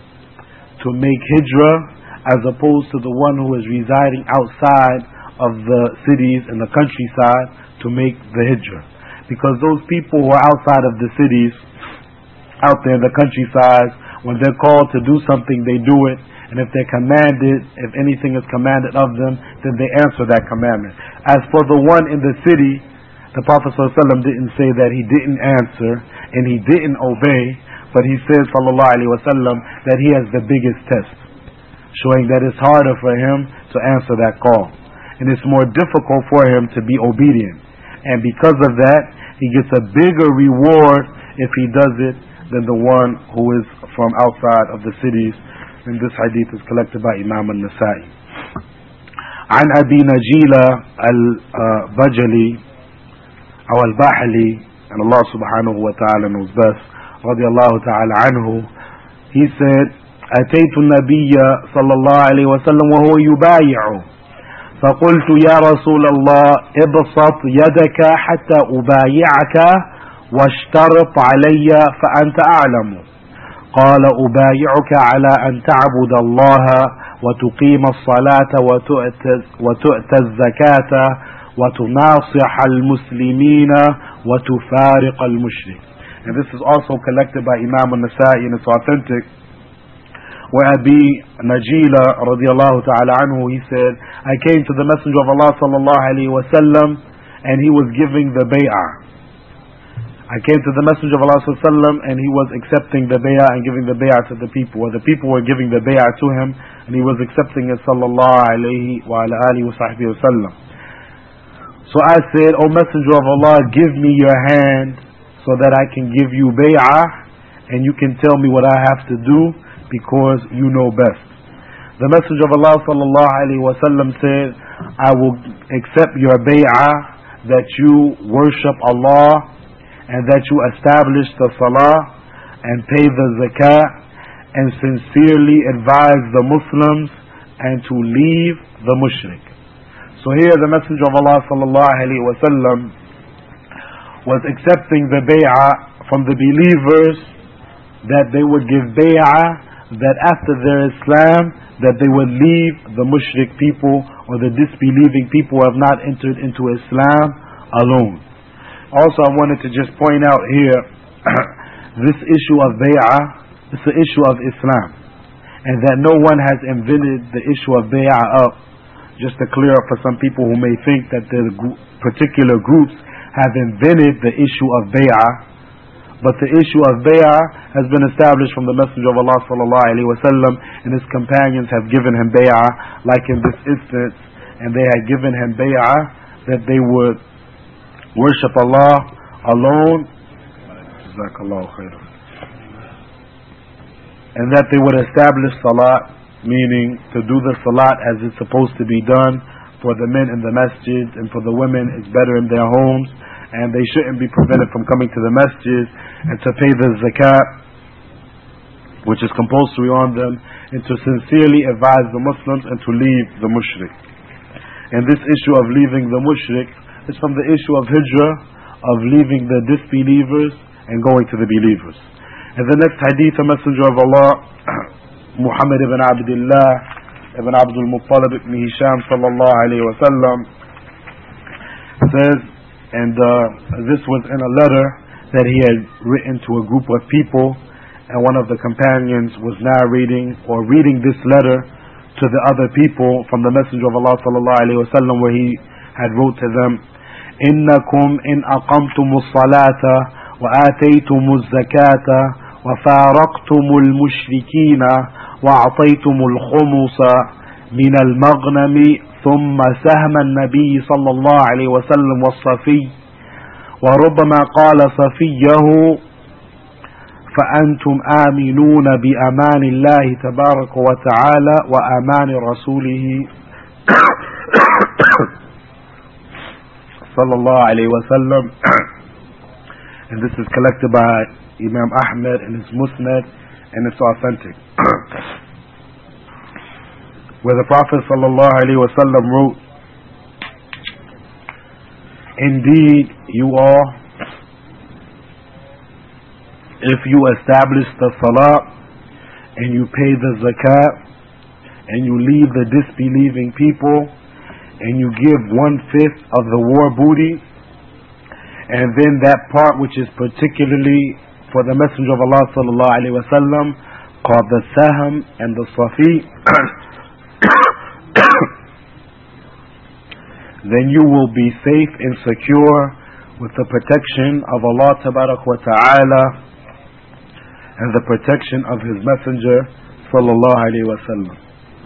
to make hijrah as opposed to the one who is residing outside of the cities and the countryside to make the hijrah. Because those people who are outside of the cities, out there in the countryside, when they're called to do something, they do it. And if they're commanded, if anything is commanded of them, then they answer that commandment. As for the one in the city, the Prophet ﷺ didn't say that he didn't answer and he didn't obey, but he says, sallallahu alaihi wasallam, that he has the biggest test, showing that it's harder for him to answer that call. And it's more difficult for him to be obedient. And because of that, he gets a bigger reward if he does it than the one who is from outside of the cities. And this hadith is collected by Imam al-Nasai. عن أبي نجيلة البجلي أو الباحلي, and Allah subhanahu wa ta'ala knows best, رضي الله تعالى عنه, he said, أتيت النبي صلى الله عليه وسلم وهو يبايع فقلت يا رسول الله ابسط يدك حتى أبايعك واشترط علي فأنت أعلم. قال أبايعك على أن تعبد الله وتقيم الصلاة وتؤتي الزكاة وتناصح المسلمين وتفارق المشرك. And this is also collected by Imam al-Nasai and it's authentic. Where Abi Najila radiallahu ta'ala anhu, he said, I came to the Messenger of Allah sallallahu alayhi wa sallam and he was giving the bay'ah. I came to the Messenger of Allah sallallahu alayhi wa sallam and he was accepting the bay'ah and giving the bay'ah to the people, or the people were giving the bay'ah to him and he was accepting it sallallahu alayhi wa alihi wa sahbihi wa sallam. So I said, O Messenger of Allah, give me your hand so that I can give you bay'ah and you can tell me what I have to do, because you know best. The Messenger of Allah sallallahu alaihi wasallam said, I will accept your bay'ah that you worship Allah and that you establish the salah and pay the zakah and sincerely advise the Muslims and to leave the mushrik. So here the Messenger of Allah sallallahu alaihi wasallam was accepting the bay'ah from the believers that they would give bay'ah that after their Islam, that they would leave the mushrik people or the disbelieving people who have not entered into Islam alone. Also, I wanted to just point out here, this issue of bay'ah, it's an issue of Islam. And that no one has invented the issue of bay'ah up, just to clear up for some people who may think that the particular groups have invented the issue of bay'ah. But the issue of bay'ah has been established from the Messenger of Allah sallallahu alaihi wasallam, and his companions have given him bay'ah, like in this instance, and they had given him bay'ah that they would worship Allah alone, and that they would establish salat, meaning to do the salat as it's supposed to be done. For the men in the masjids and for the women, it's better in their homes, and they shouldn't be prevented from coming to the masjid and to pay the zakat, which is compulsory on them, and to sincerely advise the Muslims and to leave the mushrik. And this issue of leaving the mushrik is from the issue of hijrah, of leaving the disbelievers and going to the believers. And the next hadith, the Messenger of Allah, Muhammad ibn Abdullah ibn Abdul Muttalib ibn Hisham sallallahu alayhi wa sallam, says, and uh, this was in a letter that he had written to a group of people, and one of the companions was narrating or reading this letter to the other people from the Messenger of Allah sallallahu alayhi wa sallam, where he had wrote to them, إنكم إن أقمتم الصلاة وآتيتم الزكاة وفارقتم المشركين وأعطيتم الخمس من المغنم ثم سهم النبي صلى الله عليه وسلم والصفي وربما قال صفيه فأنتم آمنون بأمان الله تبارك وتعالى وأمان رسوله صلى الله عليه وسلم. And this is collected by Imam Ahmed in his Musnad, and it's authentic. Where the Prophet sallallahu alaihi wasallam wrote, indeed you all, if you establish the salah and you pay the zakat and you leave the disbelieving people and you give one-fifth of the war booty, and then that part which is particularly for the Messenger of Allah sallallahu alaihi wasallam, called the Sahm and the Safi, then you will be safe and secure with the protection of Allah tabarak wa ta'ala and the protection of His Messenger sallallahu alaihi wasallam.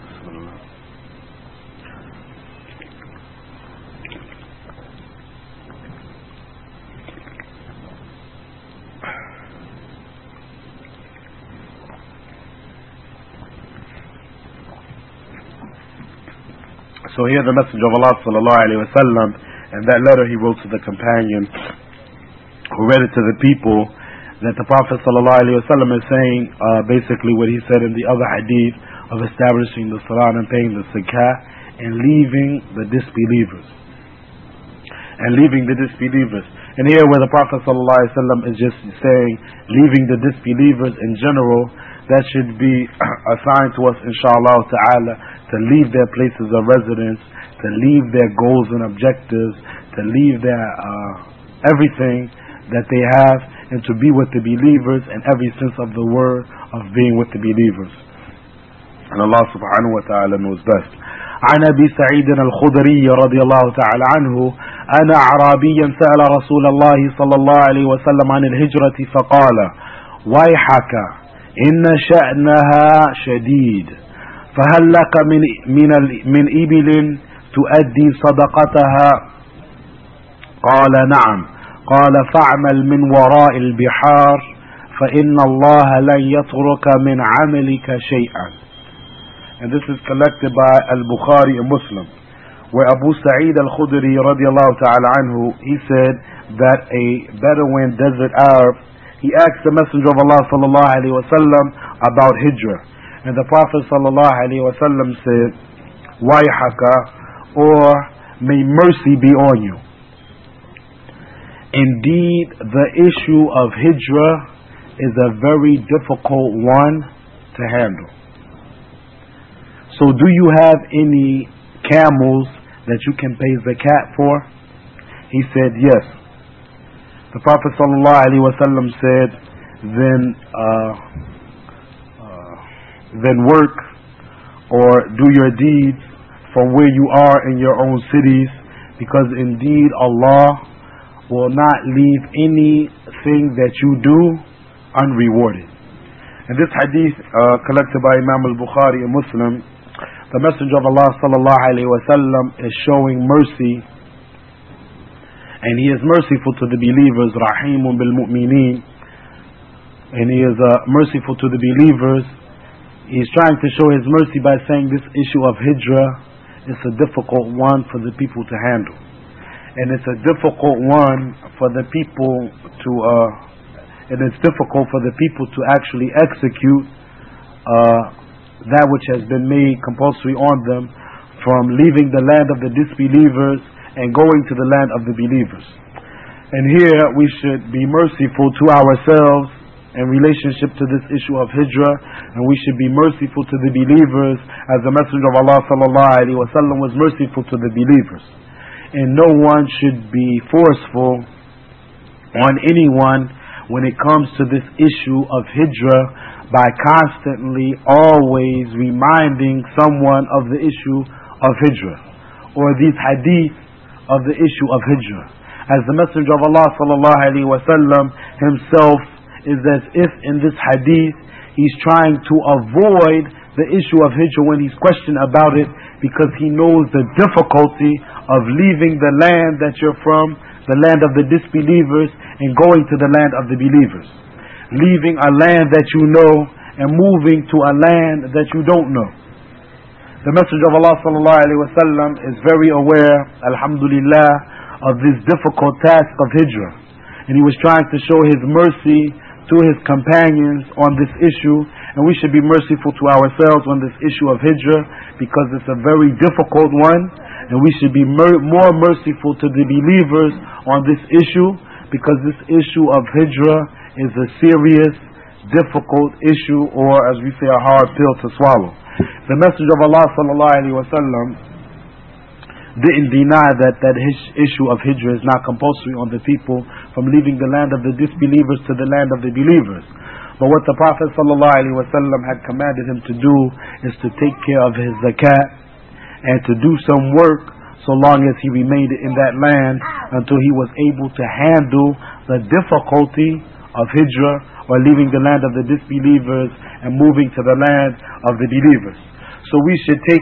So here the Messenger of Allah sallallahu alaihi wasallam, and that letter he wrote to the companion who read it to the people, that the Prophet sallallahu alaihi wasallam is saying uh, basically what he said in the other hadith of establishing the salat and paying the zakat and leaving the disbelievers. And leaving the disbelievers. And here where the Prophet sallallahu alaihi wasallam is just saying leaving the disbelievers in general, that should be assigned to us inshallah ta'ala, to leave their places of residence, to leave their goals and objectives, to leave their uh, everything that they have, and to be with the believers in every sense of the word of being with the believers. And Allah subhanahu wa ta'ala knows best. عن أبي سعيد الخدري رضي الله تعالى عنه أن أعرابيا سأل رسول الله صلى الله عليه وسلم عن الهجرة فقال ويحك إن شأنها شديد فهل لك من من من إبل تؤدي صدقتها؟ قال نعم. قال فاعمل من وراء البحار فإن الله لن يترك من عملك شيئا. And this is collected by Al-Bukhari and Muslim, where Abu Sa'id Al-Khudri radiallahu ta'ala anhu, he said that a Bedouin desert Arab, he asked the Messenger of Allah sallallahu alayhi wa sallam about hijrah. And the Prophet sallallahu alayhi wa sallam said, Wayhaka, or may mercy be on you. Indeed, the issue of hijrah is a very difficult one to handle. So do you have any camels that you can pay zakat for? He said yes. The Prophet sallallahu alaihi wasallam said, then uh, uh, then work or do your deeds from where you are in your own cities, because indeed Allah will not leave anything that you do unrewarded. And this hadith uh, collected by Imam al-Bukhari and Muslim, the Messenger of Allah sallallahu alaihi wasallam is showing mercy, and he is merciful to the believers, rahimun bil mu'mineen, and he is uh, merciful to the believers. He's trying to show his mercy by saying this issue of hijrah is a difficult one for the people to handle, and it's a difficult one for the people to uh, and it's difficult for the people to actually execute uh, that which has been made compulsory on them, from leaving the land of the disbelievers and going to the land of the believers. And here we should be merciful to ourselves in relationship to this issue of hijrah, and we should be merciful to the believers as the Messenger of Allah sallallahu alaihi wasallam was merciful to the believers. And no one should be forceful on anyone when it comes to this issue of hijrah by constantly always reminding someone of the issue of hijrah, or these hadith of the issue of hijrah. As the Messenger of Allah sallallahu alaihi wasallam himself is as if in this hadith he's trying to avoid the issue of hijrah when he's questioned about it, because he knows the difficulty of leaving the land that you're from, the land of the disbelievers, and going to the land of the believers. Leaving a land that you know and moving to a land that you don't know. The Messenger of Allah sallallahu alaihi wasallam is very aware, alhamdulillah, of this difficult task of hijrah, and he was trying to show his mercy to his companions on this issue, and we should be merciful to ourselves on this issue of hijrah, because it's a very difficult one, and we should be mer- more merciful to the believers on this issue, because this issue of hijrah is a serious, difficult issue, or as we say, a hard pill to swallow. The Messenger of Allah sallallahu alaihi wasallam didn't deny that that his issue of hijrah is not compulsory on the people from leaving the land of the disbelievers to the land of the believers. But what the Prophet sallallahu alaihi wasallam had commanded him to do is to take care of his zakat and to do some work so long as he remained in that land, until he was able to handle the difficulty of hijrah, or leaving the land of the disbelievers and moving to the land of the believers. So we should take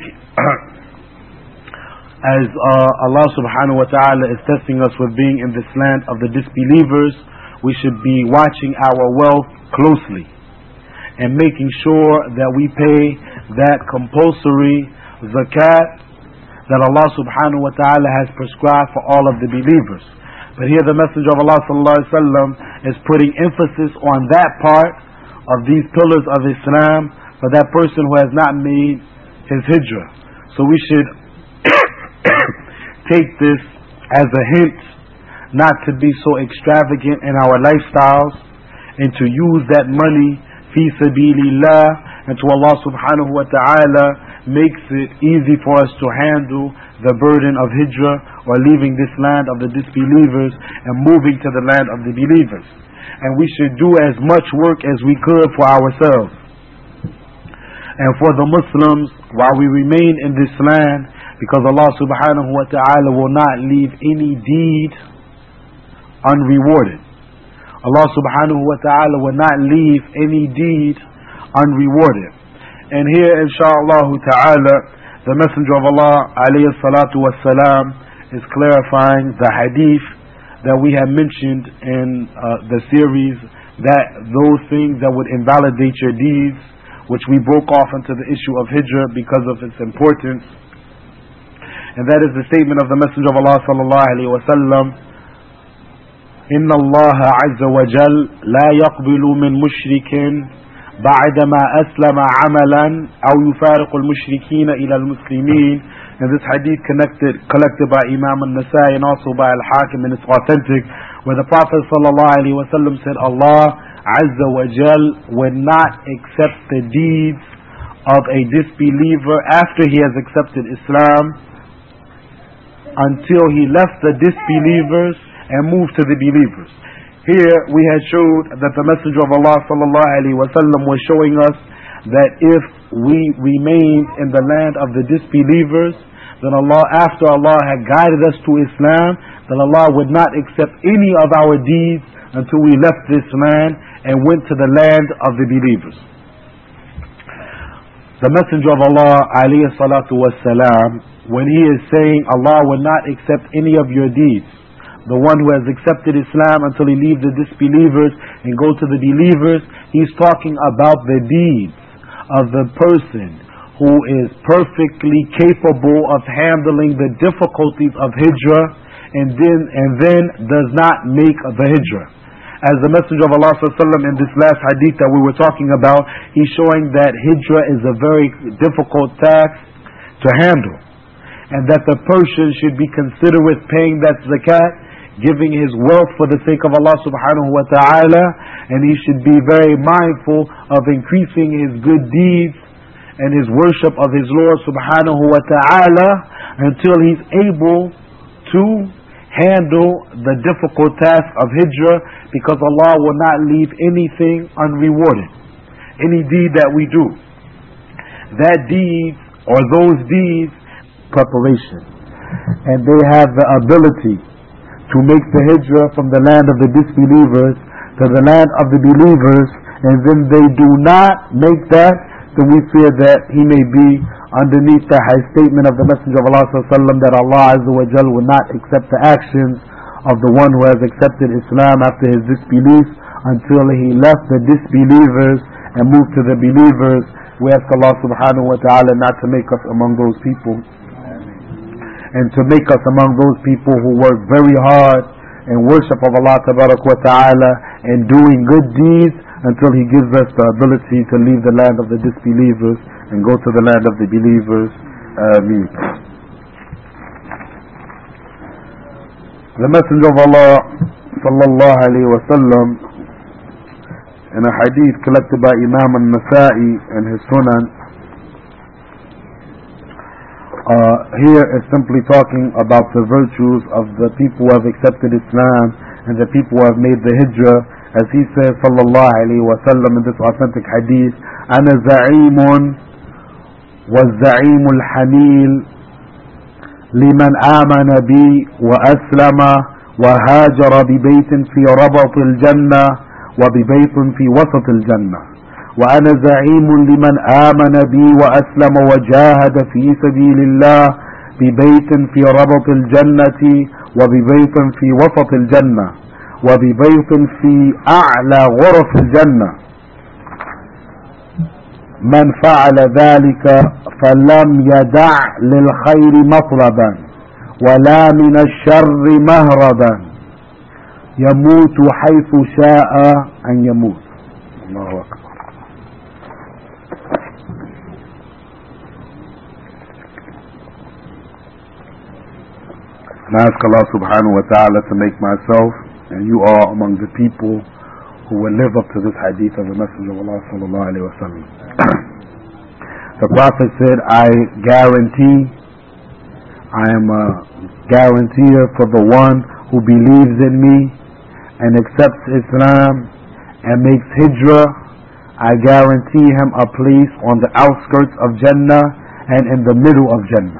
as uh, Allah subhanahu wa ta'ala is testing us with being in this land of the disbelievers, we should be watching our wealth closely and making sure that we pay that compulsory zakat that Allah subhanahu wa ta'ala has prescribed for all of the believers. But here the Messenger of Allah sallallahu alaihi wasallam is putting emphasis on that part of these pillars of Islam for that person who has not made his hijrah. So we should take this as a hint not to be so extravagant in our lifestyles, and to use that money fi sabilillah, and to Allah subhanahu wa ta'ala makes it easy for us to handle the burden of hijrah, or leaving this land of the disbelievers and moving to the land of the believers. And we should do as much work as we could for ourselves and for the Muslims while we remain in this land, because Allah subhanahu wa ta'ala will not leave any deed unrewarded. Allah subhanahu wa ta'ala will not leave any deed unrewarded. And here, insha'Allah ta'ala, the Messenger of Allah alayhi salatu wassalam is clarifying the hadith that we have mentioned in uh, the series, that those things that would invalidate your deeds, which we broke off into the issue of hijrah because of its importance. And that is the statement of the Messenger of Allah sallallahu alayhi wa sallam, إن الله عز وجل لا يقبل من مشرك بعدما أسلم عملا أو يفارق المشركين إلى المسلمين. And this hadith connected, collected by Imam al-Nasai and also by Al-Hakim, and it's authentic, where the Prophet sallallahu alaihi wasallam said, Allah Azza wa Jal would not accept the deeds of a disbeliever after he has accepted Islam until he left the disbelievers and moved to the believers. Here we had showed that the Messenger of Allah sallallahu alaihi wasallam was showing us that if we remained in the land of the disbelievers, then Allah, after Allah had guided us to Islam, then Allah would not accept any of our deeds until we left this land and went to the land of the believers. The Messenger of Allah alayhi salatu wassalam, when he is saying Allah will not accept any of your deeds, the one who has accepted Islam until he leaves the disbelievers and go to the believers, he's talking about the deeds of the person who is perfectly capable of handling the difficulties of hijrah and then and then does not make the hijrah. As the Messenger of Allah sallallahu alaihi wasallam in this last hadith that we were talking about, he's showing that hijrah is a very difficult task to handle, and that the person should be considerate paying that zakat, giving his wealth for the sake of Allah subhanahu wa ta'ala, and he should be very mindful of increasing his good deeds and his worship of his Lord subhanahu wa ta'ala until he's able to handle the difficult task of hijrah, because Allah will not leave anything unrewarded. Any deed that we do, that deed or those deeds, preparation, and they have the ability to make the hijrah from the land of the disbelievers to the land of the believers, and then they do not make that, then we fear that he may be underneath the high statement of the Messenger of Allah sallallahu alaihi wasallam that Allah Azza wa Jal will not accept the actions of the one who has accepted Islam after his disbelief until he left the disbelievers and moved to the believers. We ask Allah subhanahu wa ta'ala not to make us among those people, and to make us among those people who work very hard in worship of Allah tabarak wa ta'ala and doing good deeds until he gives us the ability to leave the land of the disbelievers and go to the land of the believers. Ameen. The Messenger of Allah sallallahu alayhi wa sallam, in a hadith collected by Imam al-Nasa'i and his Sunan, Uh, here is simply talking about the virtues of the people who have accepted Islam and the people who have made the hijrah. As he says sallallahu alayhi wa sallam in this authentic hadith, أنا زعيم والزعيم الحميل لمن آمن بي وأسلم وهاجر ببيت في ربط الجنة وببيت في وسط الجنة، وأنا زعيم لمن آمن بي وأسلم وجاهد في سبيل الله ببيت في ربط الجنة وببيت في وسط الجنة وببيت في أعلى غرف الجنة. من فعل ذلك فلم يدع للخير مطلبا ولا من الشر مهربا يموت حيث شاء أن يموت. الله أكبر. And I ask Allah subhanahu wa ta'ala to make myself and you all among the people who will live up to this hadith of the Messenger of Allah sallallahu alayhi wa sallam. The Prophet said, I guarantee, I am a guaranteer for the one who believes in me and accepts Islam and makes hijrah. I guarantee him a place on the outskirts of Jannah and in the middle of Jannah.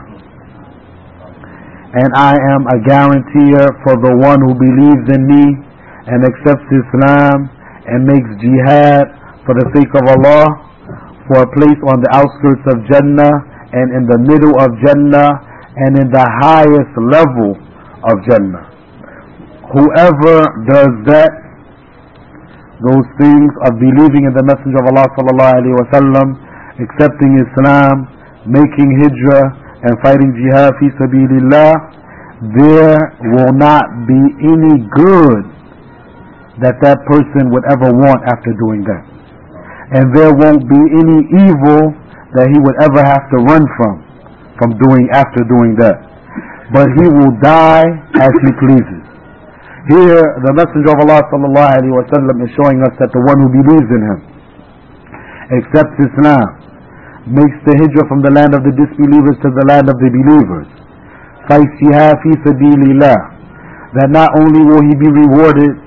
And I am a guaranteer for the one who believes in me and accepts Islam and makes jihad for the sake of Allah, for a place on the outskirts of Jannah and in the middle of Jannah and in the highest level of Jannah. Whoever does that, those things of believing in the Messenger of Allah sallallahu alaihi wasallam, accepting Islam, making hijrah, and fighting jihad fi sabilillah, there will not be any good that that person would ever want after doing that, and there won't be any evil that he would ever have to run from from doing after doing that, but he will die as he pleases. Here the Messenger of Allah sallallahu alaihi wasallam is showing us that the one who believes in him, accepts Islam, makes the hijrah from the land of the disbelievers to the land of the believers, fights jihad fi sabilillah, that not only will he be rewarded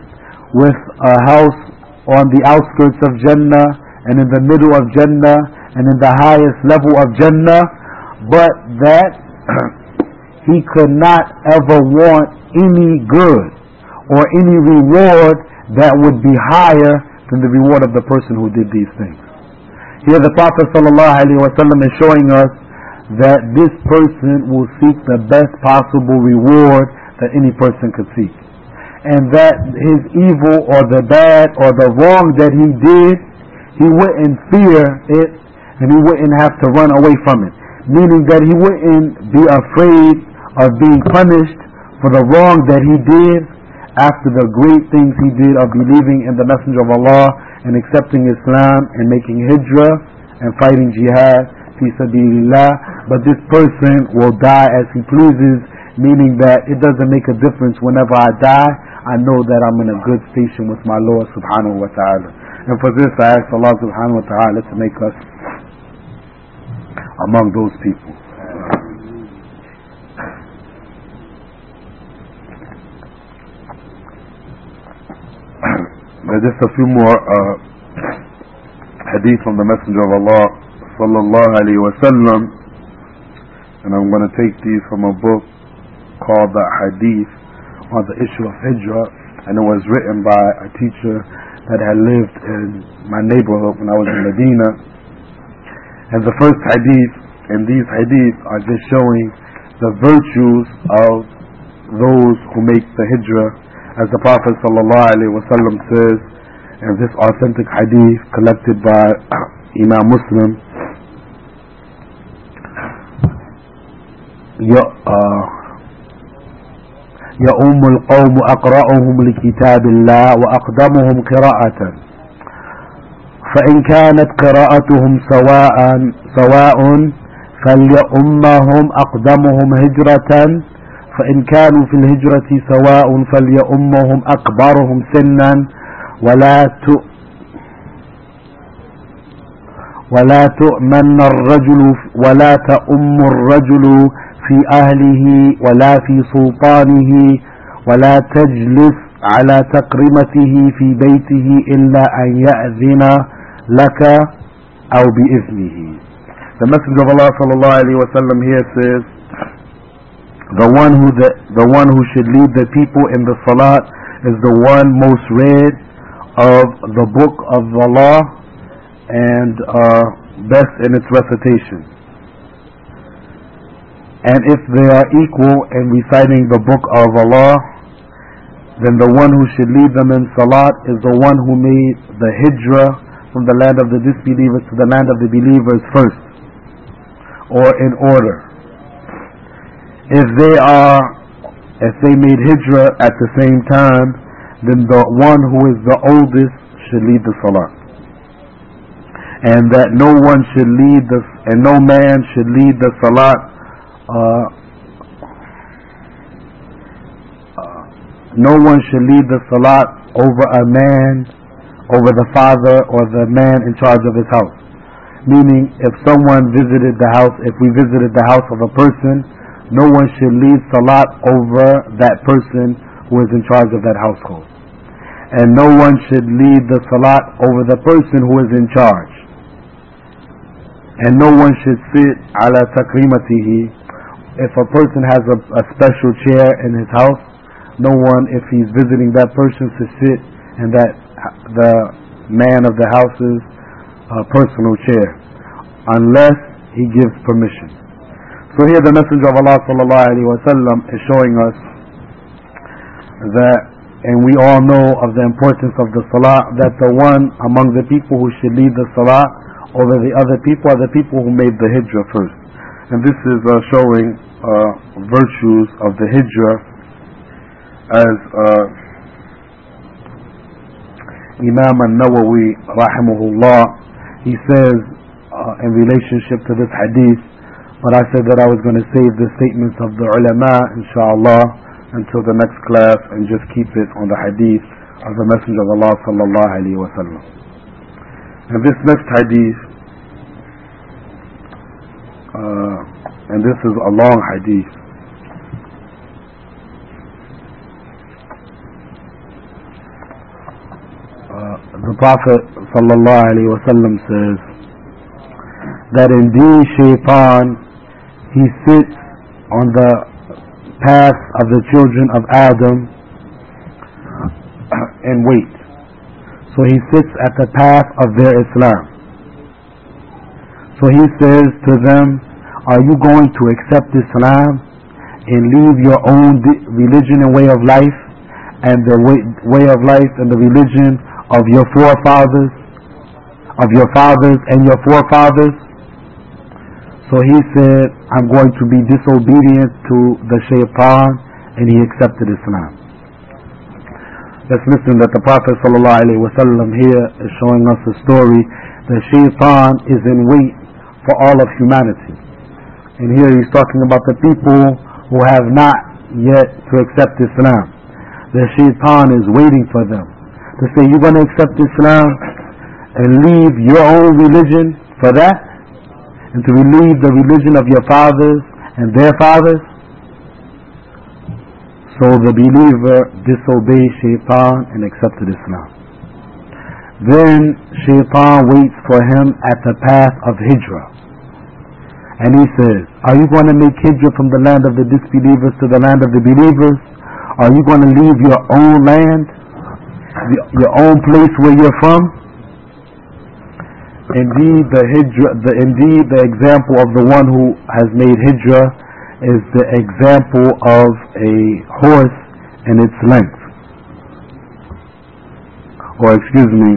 with a house on the outskirts of Jannah and in the middle of Jannah and in the highest level of Jannah, but that he could not ever want any good or any reward that would be higher than the reward of the person who did these things. Here the Prophet ﷺ is showing us that this person will seek the best possible reward that any person could seek, and that his evil or the bad or the wrong that he did, he wouldn't fear it and he wouldn't have to run away from it, meaning that he wouldn't be afraid of being punished for the wrong that he did after the great things he did of believing in the Messenger of Allah and accepting Islam and making hijrah and fighting jihad fi sabilillah. But this person will die as he pleases, meaning that it doesn't make a difference. Whenever I die, I know that I'm in a good station with my Lord subhanahu wa ta'ala. And for this I ask Allah subhanahu wa ta'ala to make us among those people. There's just a few more uh, hadith from the Messenger of Allah sallallahu alayhi wa sallam, and I'm going to take these from a book called the Hadith on the issue of hijrah, and it was written by a teacher that had lived in my neighborhood when I was in Medina. And the first hadith, and these hadiths are just showing the virtues of those who make the hijrah, as the Prophet sallallahu alaihi wasallam says in this authentic hadith collected by Imam Muslim. Ya يؤم القوم أقرأهم لكتاب الله وأقدمهم قراءة، فإن كانت قراءتهم سواء سواء فليؤمهم أقدمهم هجرة، فإن كانوا في الهجرة سواء فليؤمهم أكبرهم سنا، ولا ولا تؤمن الرجل ولا تؤم الرجل في أهله ولا في سلطانه ولا تجلس على تكريمته في بيته إلا أن يأذن لك أو بإذنه. The Messenger of Allah sallallahu alaihi wasallam here says, the one who the, the one who should lead the people in the salat is the one most read of the book of Allah and uh, best in its recitation. And if they are equal in reciting the book of Allah, then the one who should lead them in salat is the one who made the hijrah from the land of the disbelievers to the land of the believers first, or in order. If they are, if they made hijrah at the same time, then the one who is the oldest should lead the salat, and that no one should lead the, and no man should lead the salat. Uh, uh, no one should lead the salat over a man, over the father or the man in charge of his house. Meaning, if someone visited the house, if we visited the house of a person, no one should lead salat over that person who is in charge of that household. And no one should lead the salat over the person who is in charge. And no one should sit ala takrimatihi. If a person has a, a special chair in his house, no one, if he's visiting that person, should sit in that the man of the house's uh, personal chair, unless he gives permission. So here the Messenger of Allah sallallahu alaihi wasallam is showing us that, and we all know of the importance of the salah, that the one among the people who should lead the salah over the other people are the people who made the hijrah first. And this is uh, showing uh, virtues of the hijrah, as uh, Imam al-Nawawi rahimahullah, he says uh, in relationship to this hadith, but I said that I was going to save the statements of the ulama inshallah until the next class and just keep it on the hadith of the Messenger of Allah sallallahu alaihi wasallam. And this next hadith, uh, and this is a long hadith, the Prophet sallallahu alaihi wasallam says that indeed Shaitan, he sits on the path of the children of Adam and wait. So he sits at the path of their Islam. So he says to them, are you going to accept Islam and leave your own religion and way of life and the way, way of life and the religion of your forefathers, of your fathers and your forefathers? So he said, I'm going to be disobedient to the Shaitan, and he accepted Islam. Let's listen that the Prophet ﷺ here is showing us a story that Shaitan is in wait for all of humanity. And here he's talking about the people who have not yet to accept Islam. The Shaitan is waiting for them to say, you're going to accept Islam and leave your own religion for that? And to leave the religion of your fathers and their fathers? So the believer disobeyed Shaitan and accepted Islam. Then Shaitan waits for him at the path of Hijrah. And he says, are you going to make Hijrah from the land of the disbelievers to the land of the believers? Are you going to leave your own land, your own place where you're from? Indeed, the hijrah, the indeed the example of the one who has made hijrah is the example of a horse in its length. Or excuse me,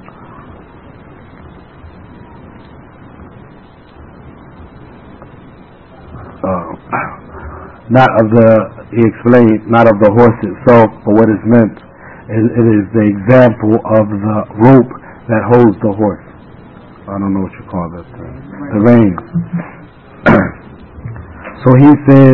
uh, not of the, he explained, not of the horse itself, but what is meant is it is the example of the rope that holds the horse. I don't know what you call that thing. The rein. So he said,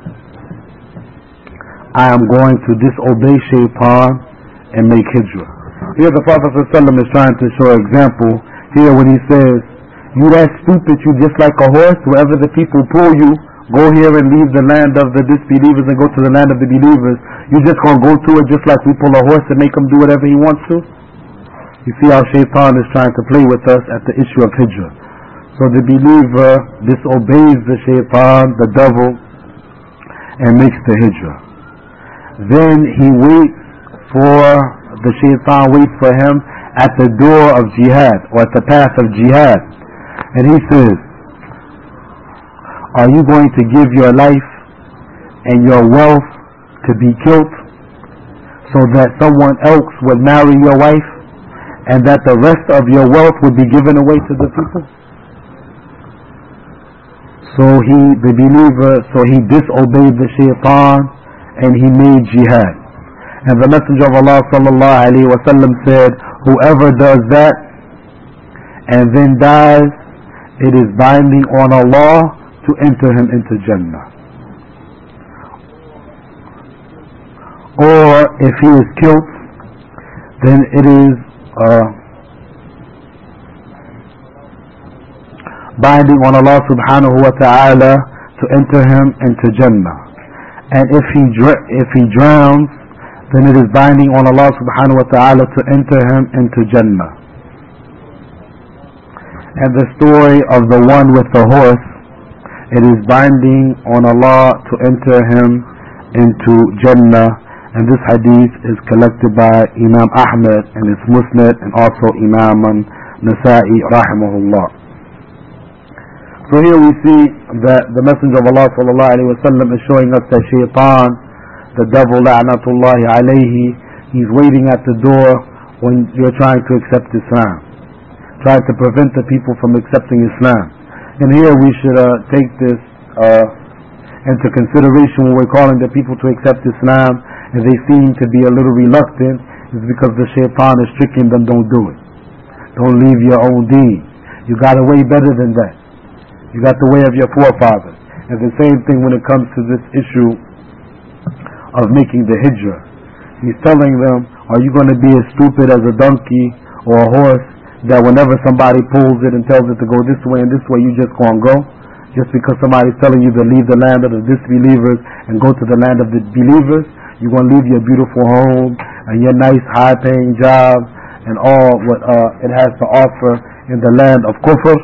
I am going to disobey Shaitan and make hijrah. Here the Prophet ﷺ is trying to show an example. Here when he says, you that stupid, you just like a horse, wherever the people pull you, go here and leave the land of the disbelievers and go to the land of the believers. You just going to go to it just like we pull a horse and make him do whatever he wants to? You see how Shaitan is trying to play with us at the issue of hijrah. So the believer disobeys the Shaitan, the devil, and makes the hijrah. Then he waits for, the Shaitan waits for him at the door of jihad, or at the path of jihad. And he says, are you going to give your life and your wealth to be killed so that someone else would marry your wife? And that the rest of your wealth would be given away to the people? So he, the believer, so he disobeyed the Shaitan and he made jihad. And the Messenger of Allah sallallahu alaihi wasallam said, whoever does that and then dies, it is binding on Allah to enter him into Jannah. Or if he is killed, then it is Uh, binding on Allah subhanahu wa ta'ala to enter him into Jannah. And if he dr- if he drowns, then it is binding on Allah subhanahu wa ta'ala to enter him into Jannah. And the story of the one with the horse, it is binding on Allah to enter him into Jannah. And this hadith is collected by Imam Ahmad and his Musnad, and also Imam Nasa'i rahimahullah. So here we see that the Messenger of Allah sallallahu alaihi wasallam is showing us that Shaitan, the devil la'natullahi alayhi, he's waiting at the door when you're trying to accept Islam, trying to prevent the people from accepting Islam. And here we should uh, take this uh, into consideration when we're calling the people to accept Islam, and they seem to be a little reluctant, is because the Shaitan is tricking them. Don't do it. Don't leave your own deen. You got a way better than that. You got the way of your forefathers. And the same thing when it comes to this issue of making the hijrah. He's telling them, are you going to be as stupid as a donkey or a horse that whenever somebody pulls it and tells it to go this way and this way, you just go and go? Just because somebody's telling you to leave the land of the disbelievers and go to the land of the believers, you're going to leave your beautiful home and your nice high-paying job and all what uh, it has to offer in the land of kufr.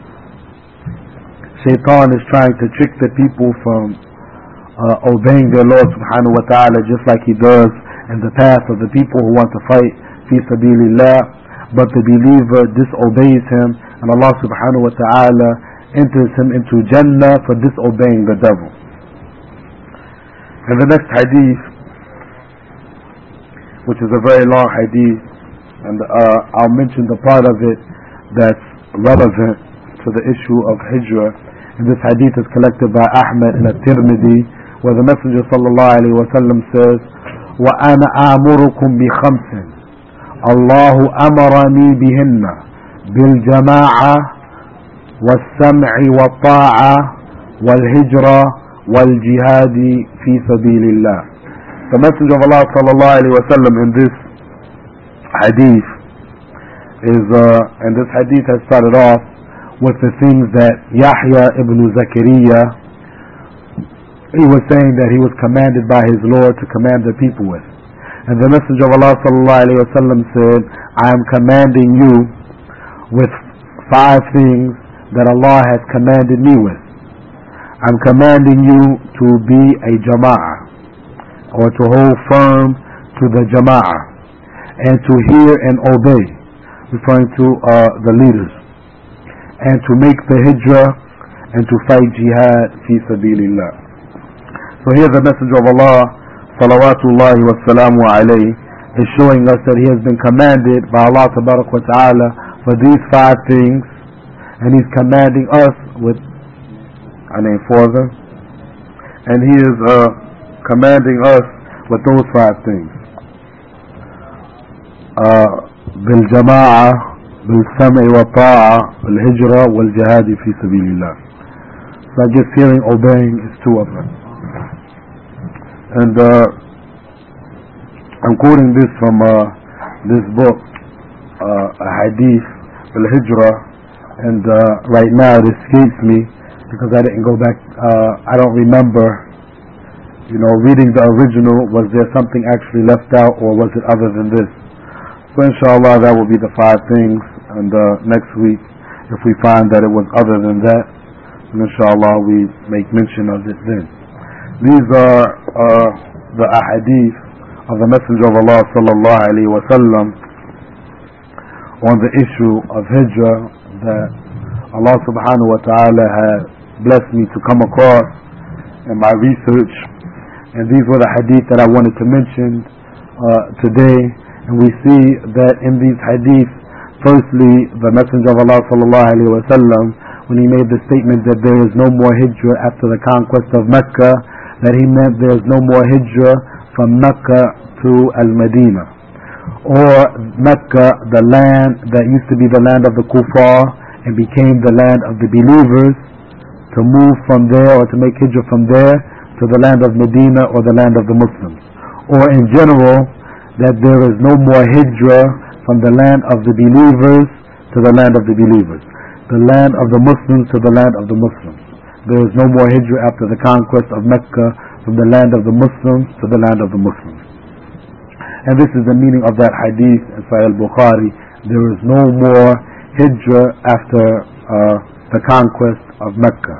Shaitan is trying to trick the people from uh, obeying their Lord subhanahu wa ta'ala, just like he does in the path of the people who want to fight fi sabilillah. But the believer disobeys him, and Allah subhanahu wa ta'ala enters him into Jannah for disobeying the devil. And the next hadith, which is a very long hadith, and uh, I'll mention the part of it that's relevant to the issue of hijrah. And this hadith is collected by Ahmad in At-Tirmidhi, where the Messenger sallallahu alayhi wa sallam says, وَأَنَا آمُرُكُمْ بِخَمْسٍ اللَّهُ أَمَرَنِي بِهِنَّ بِالْجَمَاعَةِ وَالسَّمْعِ وَالطَّاعَةِ وَالْهِجْرَةِ وَالْجِهَادِ فِي سَبِيلِ اللَّهِ. The Messenger of Allah sallallahu alayhi wa sallam in this hadith is, uh, and this hadith has started off with the things that Yahya ibn Zakariya, he was saying that he was commanded by his Lord to command the people with. And the Messenger of Allah sallallahu alayhi wa sallam said, I am commanding you with five things that Allah has commanded me with. I'm commanding you to be a jama'ah, or to hold firm to the jama'ah, and to hear and obey, referring to uh, the leaders, and to make the hijrah, and to fight jihad fi sabilillah. So here the Messenger of Allah salawatullahi wa salamu alayhi is showing us that he has been commanded by Allah tabarak wa ta'ala for these five things, and he's commanding us with, I named four of them, and he is uh, commanding us with those five things. Uh, bil jama'ah, بالسمع والطاعة والهجرة والجهاد في سبيل الله. So I guess hearing, obeying is two of them. And uh, I'm quoting this from uh, this book, uh, a hadith, al-Hijrah, and uh, right now it escapes me because I didn't go back, uh, I don't remember, you know, reading the original, was there something actually left out, or was it other than this? So inshallah that will be the five things, and uh, next week if we find that it was other than that, then inshallah we make mention of it then. These are uh, the ahadith of the Messenger of Allah sallallahu alayhi wa sallam on the issue of hijrah that Allah subhanahu wa ta'ala had blessed me to come across in my research. And these were the hadith that I wanted to mention uh, today. And we see that in these hadith, firstly, the Messenger of Allah sallallahu alayhi wa sallam, when he made the statement that there is no more hijrah after the conquest of Mecca, that he meant there is no more hijrah from Mecca to Al-Madinah, or Mecca, the land that used to be the land of the kuffar and became the land of the believers, to move from there or to make hijrah from there to the land of Medina or the land of the Muslims. Or in general, that there is no more hijrah from the land of the believers to the land of the believers, the land of the Muslims to the land of the Muslims. There is no more hijrah after the conquest of Mecca from the land of the Muslims to the land of the Muslims. And this is the meaning of that hadith in Sahih al-Bukhari. There is no more hijrah after uh, the conquest of Mecca.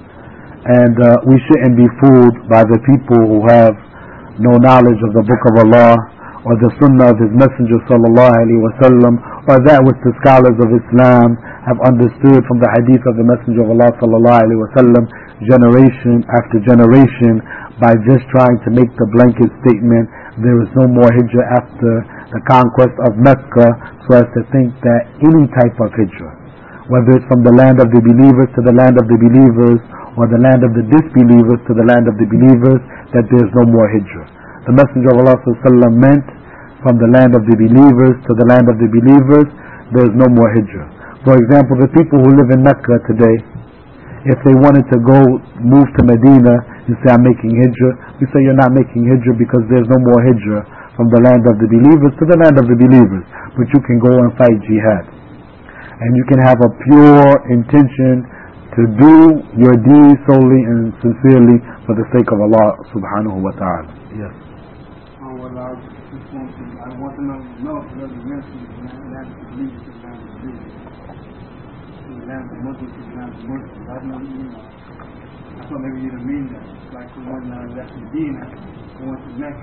And uh, we shouldn't be fooled by the people who have no knowledge of the Book of Allah or the Sunnah of His Messenger sallallahu alaihi wasallam, or that which the scholars of Islam have understood from the hadith of the Messenger of Allah sallallahu alaihi wasallam, generation after generation, by just trying to make the blanket statement, there is no more hijrah after the conquest of Mecca, so as to think that any type of hijrah, whether it's from the land of the believers to the land of the believers, or the land of the disbelievers to the land of the believers, that there is no more hijrah. The Messenger of Allah sallallahu alaihi wasallam meant from the land of the believers to the land of the believers, there is no more hijrah. For example, the people who live in Mecca today, if they wanted to go move to Medina, you say, I'm making hijrah. We say you're not making hijrah because there's no more hijrah from the land of the believers to the land of the believers. But you can go and fight jihad. And you can have a pure intention to do your deed solely and sincerely for the sake of Allah subhanahu wa ta'ala. Yes. Oh, well, I just want to, I want to know, know if you mentioned I thought maybe you didn't mean that. Like the one that left Medina and went to Mecca.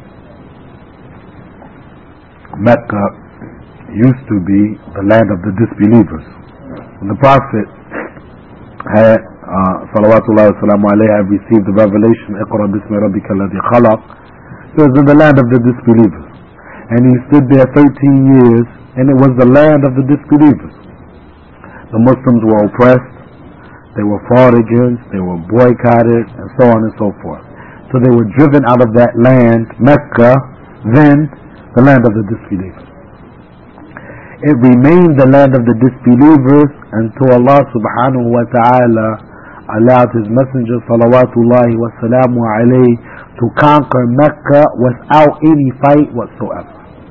Mecca used to be the land of the disbelievers. When the Prophet had uh, salawatullah wa salamu alayhi had received the revelation, Iqra bismi rabbika alladhi khalaq, it was in the land of the disbelievers. And he stood there thirteen years, and it was the land of the disbelievers. The Muslims were oppressed, they were fought against, they were boycotted, and so on and so forth. So they were driven out of that land, Mecca, then the land of the disbelievers. It remained the land of the disbelievers until Allah subhanahu wa ta'ala allowed His Messenger salawatullahi wa salamu alayhi to conquer Mecca without any fight whatsoever.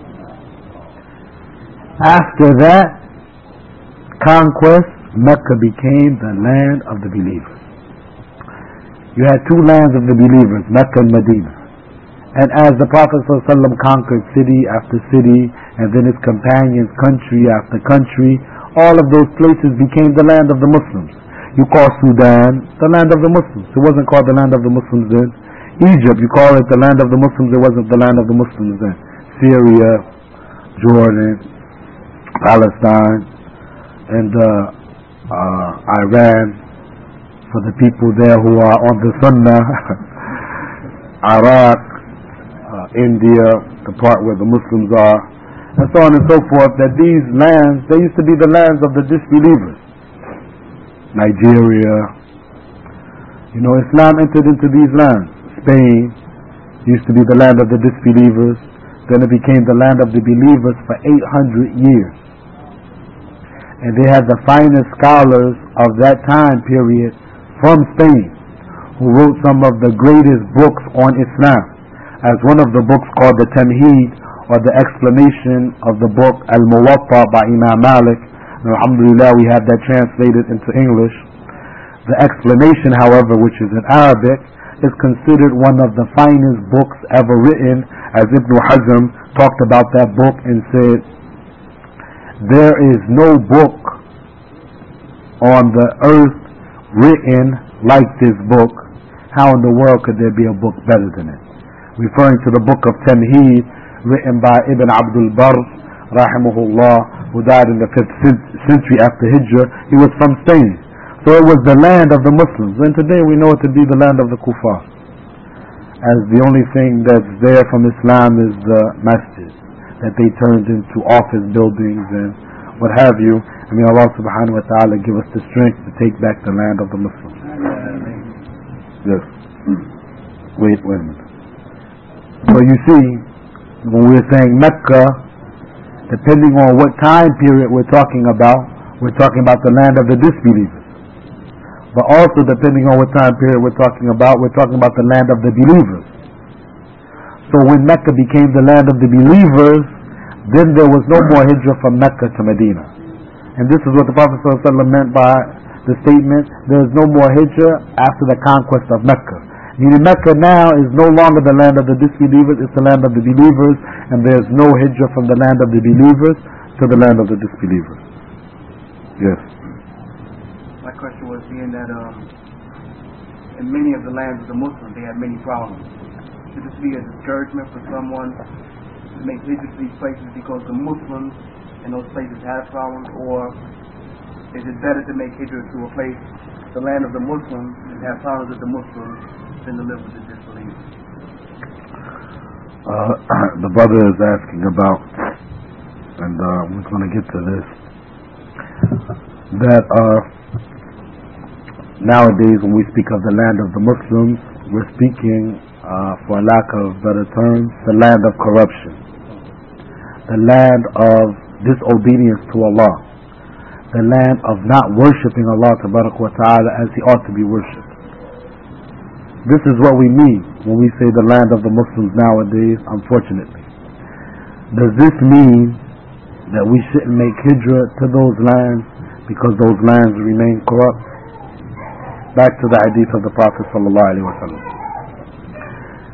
After that conquest, Mecca became the land of the believers. You had two lands of the believers, Mecca and Medina. And as the Prophet ﷺ conquered city after city, and then his companions country after country, all of those places became the land of the Muslims. You call Sudan the land of the Muslims. It wasn't called the land of the Muslims then. Egypt, you call it the land of the Muslims. It wasn't the land of the Muslims then. Syria, Jordan, Palestine, and uh, uh, Iran, for the people there who are on the Sunnah, Iraq, uh, India, the part where the Muslims are, and so on and so forth, that these lands, they used to be the lands of the disbelievers. Nigeria, you know, Islam entered into these lands. Spain used to be the land of the disbelievers, then it became the land of the believers for eight hundred years. And they had the finest scholars of that time period from Spain, who wrote some of the greatest books on Islam, as one of the books called the Tamheed, or the explanation of the book Al-Muwatta by Imam Malik. And alhamdulillah, we have that translated into English. The explanation, however, which is in Arabic, is considered one of the finest books ever written, as Ibn Hazm talked about that book and said, there is no book on the earth written like this book. How in the world could there be a book better than it? Referring to the book of Tamheed, written by Ibn Abdul Barr, rahimahullah, who died in the fifth century after Hijrah. He was from Spain. So it was the land of the Muslims. And today we know it to be the land of the kuffar, as the only thing that's there from Islam is the masjid, that they turned into office buildings and what have you. I mean, Allah subhanahu wa ta'ala give us the strength to take back the land of the Muslims. Yes. Wait, wait a minute. So you see, when we're saying Mecca, depending on what time period we're talking about, we're talking about the land of the disbelievers. But also depending on what time period we're talking about, we're talking about the land of the believers. So when Mecca became the land of the believers, then there was no more hijrah from Mecca to Medina. And this is what the Prophet ﷺ meant by the statement, there is no more hijrah after the conquest of Mecca. Meaning Mecca now is no longer the land of the disbelievers, it's the land of the believers, and there is no hijrah from the land of the believers to the land of the disbelievers. Yes. My question was being that um, in many of the lands of the Muslims, they had many problems. Should this be a discouragement for someone to make hijrah to these places because the Muslims in those places have problems, or is it better to make hijrah to a place, the land of the Muslims, and have problems with the Muslims than to live with the disbelievers? Uh, the brother is asking about, and uh, we're going to get to this, that uh, nowadays when we speak of the land of the Muslims, we're speaking, uh, for lack of better terms, the land of corruption, the land of disobedience to Allah, the land of not worshipping Allah Ta'ala as He ought to be worshipped. This is what we mean when we say the land of the Muslims nowadays, unfortunately. Does this mean that we shouldn't make hijrah to those lands because those lands remain corrupt? Back to the hadith of the Prophet sallallahu alaihi wasallam.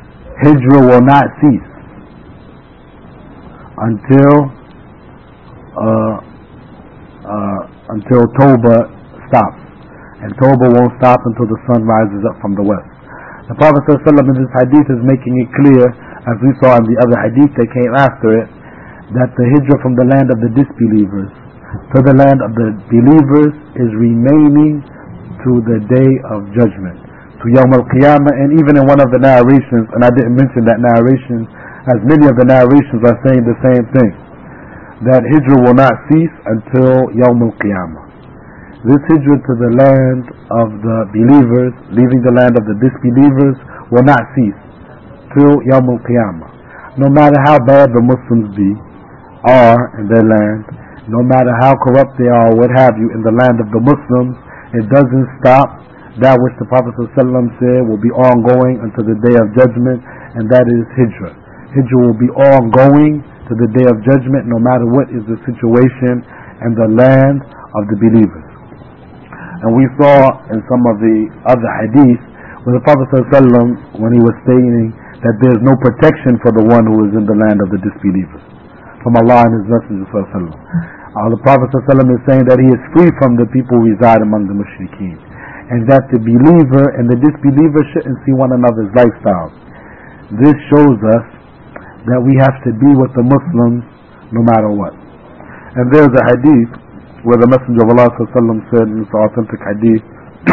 Hijrah will not cease until uh, uh, until Tawbah stops. And Tawbah won't stop until the sun rises up from the west. The Prophet ﷺ in this hadith is making it clear, as we saw in the other hadith that came after it, that the hijrah from the land of the disbelievers to the land of the believers is remaining to the day of judgment, to Yawm al-Qiyamah. And even in one of the narrations, and I didn't mention that narration, as many of the narrations are saying the same thing, that hijrah will not cease until Yawm al-Qiyamah. This hijrah to the land of the believers, leaving the land of the disbelievers, will not cease till Yawm al-Qiyamah. No matter how bad the Muslims be, are in their land, no matter how corrupt they are, what have you, in the land of the Muslims, it doesn't stop that which the Prophet ﷺ said will be ongoing until the day of judgment, and that is hijrah. Hijrah will be ongoing to the day of judgment, no matter what is the situation in the land of the believers. And we saw in some of the other hadiths where the Prophet ﷺ, when he was stating that there is no protection for the one who is in the land of the disbelievers from Allah and His Messenger ﷺ. Uh, the Prophet ﷺ is saying that he is free from the people who reside among the mushrikeen, and that the believer and the disbeliever shouldn't see one another's lifestyles. This shows us that we have to be with the Muslims no matter what. And there's a hadith where the Messenger of Allah ﷺ said in this authentic hadith,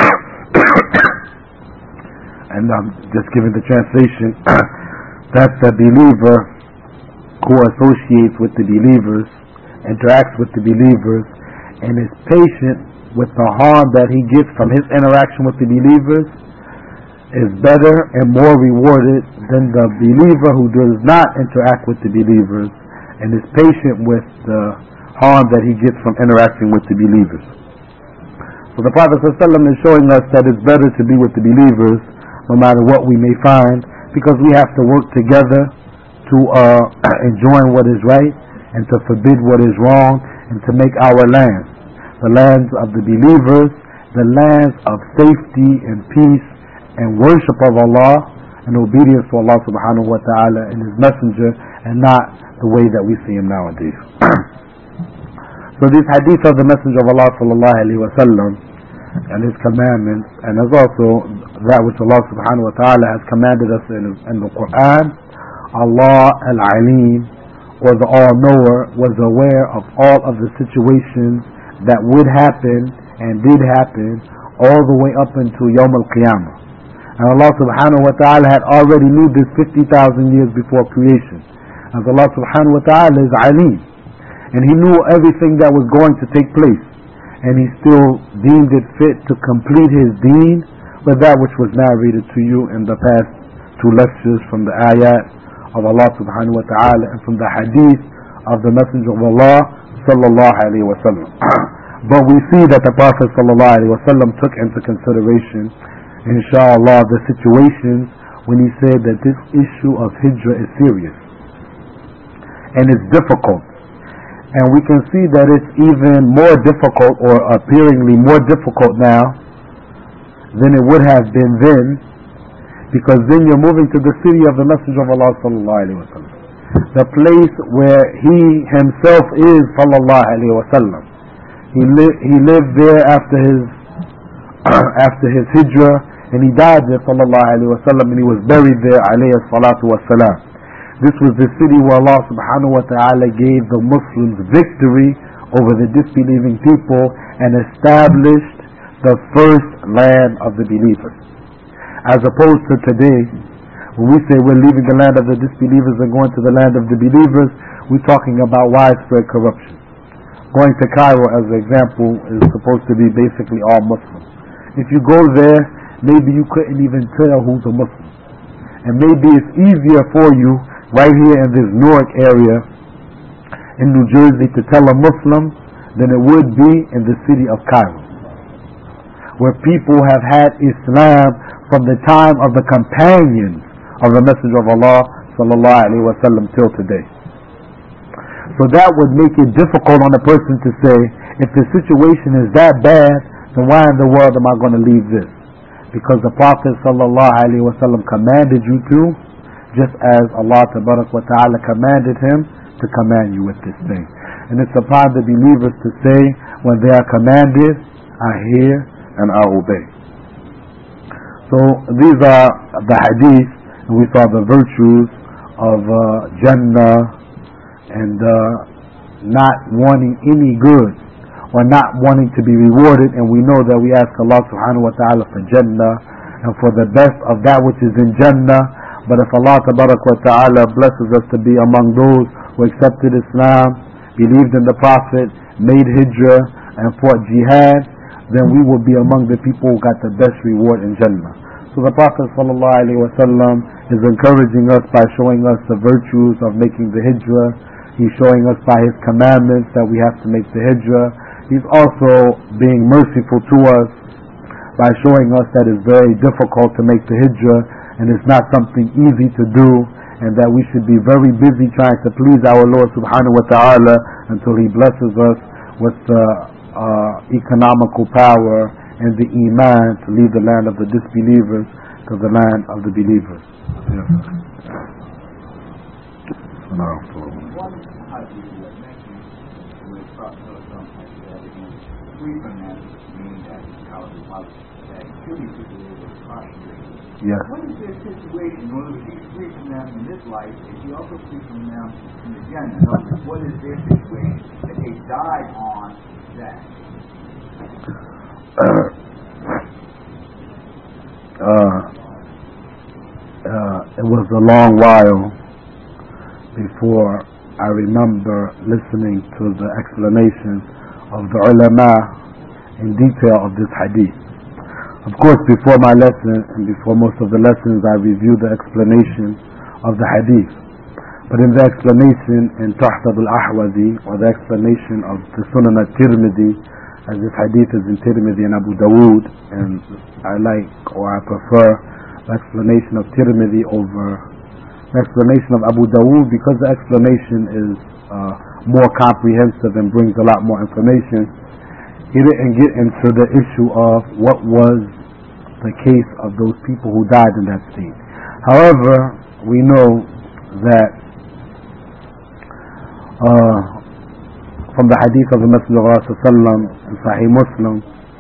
and I'm just giving the translation, that the believer who associates with the believers, interacts with the believers, and is patient with the harm that he gets from his interaction with the believers, is better and more rewarded than the believer who does not interact with the believers and is patient with the harm that he gets from interacting with the believers. So the Prophet ﷺ is showing us that it's better to be with the believers no matter what we may find, because we have to work together to uh, enjoin what is right and to forbid what is wrong, and to make our lands, the lands of the believers, the lands of safety and peace and worship of Allah and obedience to Allah subhanahu wa ta'ala and His Messenger, and not the way that we see Him nowadays. So this hadith of the Messenger of Allah sallallahu alaihi wasallam and His commandments, and as also that which Allah subhanahu wa ta'ala has commanded us in, in the Quran, Allah al-Alim, or the All-Knower, was aware of all of the situations that would happen and did happen all the way up into Yawm al-Qiyamah. And Allah subhanahu wa ta'ala had already knew this fifty thousand years before creation. As Allah subhanahu wa ta'ala is Alim, and He knew everything that was going to take place, and He still deemed it fit to complete His deen with that which was narrated to you in the past two lectures from the ayat of Allah subhanahu wa ta'ala and from the hadith of the Messenger of Allah sallallahu alayhi wa sallam. But we see that the Prophet sallallahu alayhi wa sallam took into consideration, inshallah, the situations when he said that this issue of hijrah is serious and it's difficult. And we can see that it's even more difficult, or appearingly more difficult now than it would have been then, because then you're moving to the city of the Messenger of Allah sallallahu alaihi wasallam, the place where he himself is sallallahu alaihi wasallam. He lived he lived there after his after his hijrah, and he died there sallallahu alaihi wasallam, and he was buried there alayhi salatu wassalam. This was the city where Allah subhanahu wa ta'ala gave the Muslims victory over the disbelieving people and established the first land of the believers. As opposed to today, when we say we're leaving the land of the disbelievers and going to the land of the believers, we're talking about widespread corruption. Going to Cairo, as an example, is supposed to be basically all Muslims. If you go there, maybe you couldn't even tell who's a Muslim. And maybe it's easier for you right here in this Newark area in New Jersey to tell a Muslim than it would be in the city of Cairo, where people have had Islam from the time of the companions of the Messenger of Allah sallallahu alaihi wasallam till today. So that would make it difficult on a person to say, if the situation is that bad, then why in the world am I going to leave this? Because the Prophet sallallahu alaihi wasallam commanded you to, just as Allah tabarak wa ta'ala commanded him to command you with this thing. And it's upon the believers to say, when they are commanded, I hear and I obey. So these are the hadith, and we saw the virtues of uh, Jannah and uh, not wanting any good or not wanting to be rewarded. And we know that we ask Allah subhanahu wa ta'ala for Jannah and for the best of that which is in Jannah. But if Allah tabarak wa ta'ala blesses us to be among those who accepted Islam, believed in the Prophet, made hijrah and fought jihad, then we will be among the people who got the best reward in Jannah. So the Prophet sallallahu alaihi wasallam is encouraging us by showing us the virtues of making the hijrah. He's showing us by his commandments that we have to make the hijrah. He's also being merciful to us by showing us that it's very difficult to make the hijrah and it's not something easy to do, and that we should be very busy trying to please our Lord subhanahu wa ta'ala until he blesses us with the uh, economical power and the iman to leave the land of the disbelievers to the land of the believers. Yes. No. Yes. What is their situation? In other words, he's free from them in this life, is he also free from them in the Jannah? In other words, what is their situation that they died on that? Uh, uh, uh, it was a long while before I remember listening to the explanation of the ulama in detail of this hadith. Of course, before my lesson and before most of the lessons, I reviewed the explanation of the hadith. But in the explanation in Tuhfat al-Ahwazi, or the explanation of the Sunan al-Tirmidhi, as this hadith is in Tirmidhi and Abu Dawood, and I like or I prefer the explanation of Tirmidhi over the explanation of Abu Dawood, because the explanation is uh, more comprehensive and brings a lot more information. He didn't get into the issue of what was the case of those people who died in that state. However, we know that uh, from the hadith of the Messenger of Allah in Sahih Muslim,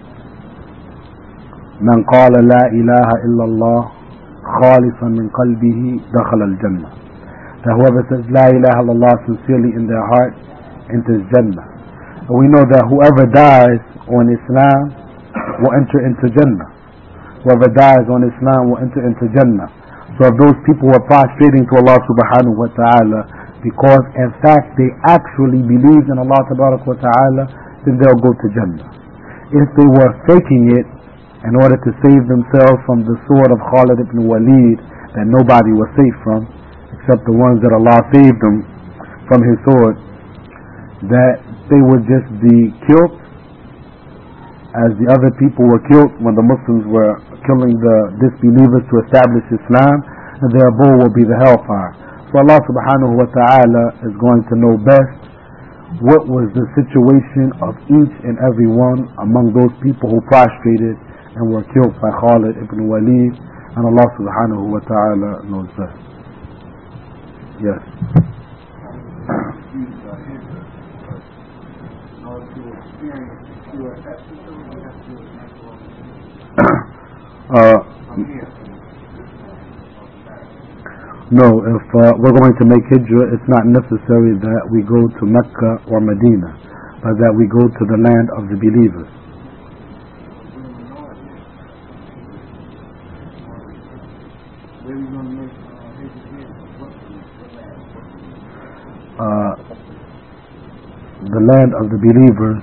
من قال لا إله إلا الله خالصا من قلبه دخل الجنة. That whoever says La ilaha illallah sincerely in their heart enters Jannah. And we know that whoever dies on Islam will enter into Jannah. Whoever dies on Islam will enter into Jannah. So if those people were prostrating to Allah subhanahu wa ta'ala because in fact they actually believed in Allah tabarak wa ta'ala, then they'll go to Jannah. If they were faking it in order to save themselves from the sword of Khalid ibn Walid that nobody was safe from except the ones that Allah saved them from his sword, that they would just be killed as the other people were killed when the Muslims were killing the disbelievers to establish Islam, and their abode will be the hellfire. So Allah subhanahu wa ta'ala is going to know best what was the situation of each and every one among those people who prostrated and were killed by Khalid ibn Walid, and Allah subhanahu wa ta'ala knows best. Yes. Uh, no, if uh, we're going to make hijrah, it's not necessary that we go to Mecca or Medina, but that we go to the land of the believers. Uh, the land of the believers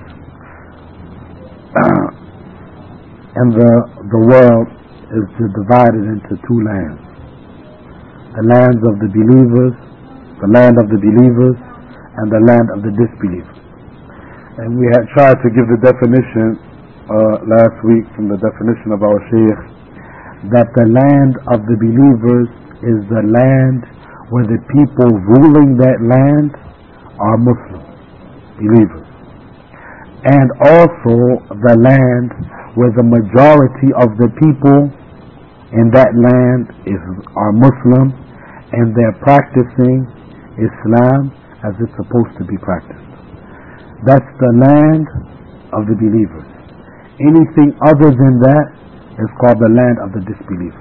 and the the world is divided into two lands. The lands of the believers, the land of the believers, and the land of the disbelievers. And we had tried to give the definition uh, last week from the definition of our Shaykh, that the land of the believers is the land where the people ruling that land are Muslims, believers. And also the land where the majority of the people in that land is are Muslim, and they're practicing Islam as it's supposed to be practiced. That's the land of the believers. Anything other than that is called the land of the disbelievers.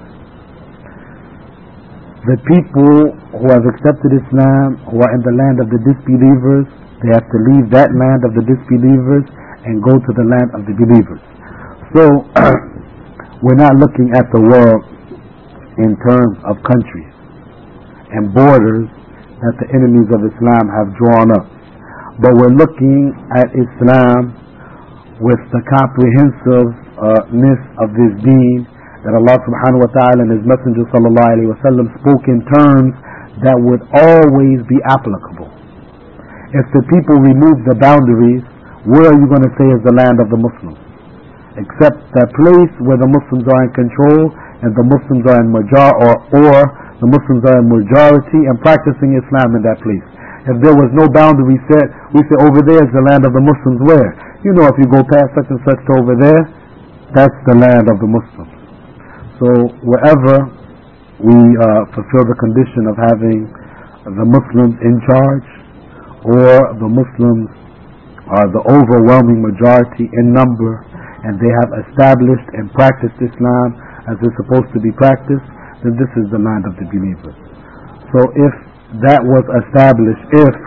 The people who have accepted Islam, who are in the land of the disbelievers, they have to leave that land of the disbelievers and go to the land of the believers. So, we're not looking at the world in terms of countries and borders that the enemies of Islam have drawn up, but we're looking at Islam with the comprehensiveness of this deen that Allah subhanahu wa ta'ala and His Messenger sallallahu alayhi wa sallam spoke in terms that would always be applicable. If the people remove the boundaries, where are you going to say is the land of the Muslims? Except that place where the Muslims are in control and the Muslims are in major or, or the Muslims are in majority and practicing Islam in that place. If there was no boundary set, we say over there is the land of the Muslims. Where? You know, if you go past such and such to over there, that's the land of the Muslims. So wherever we uh, fulfill the condition of having the Muslims in charge, or the Muslims are the overwhelming majority in number, and they have established and practiced Islam as it's supposed to be practiced, then this is the land of the believers. So if that was established, if,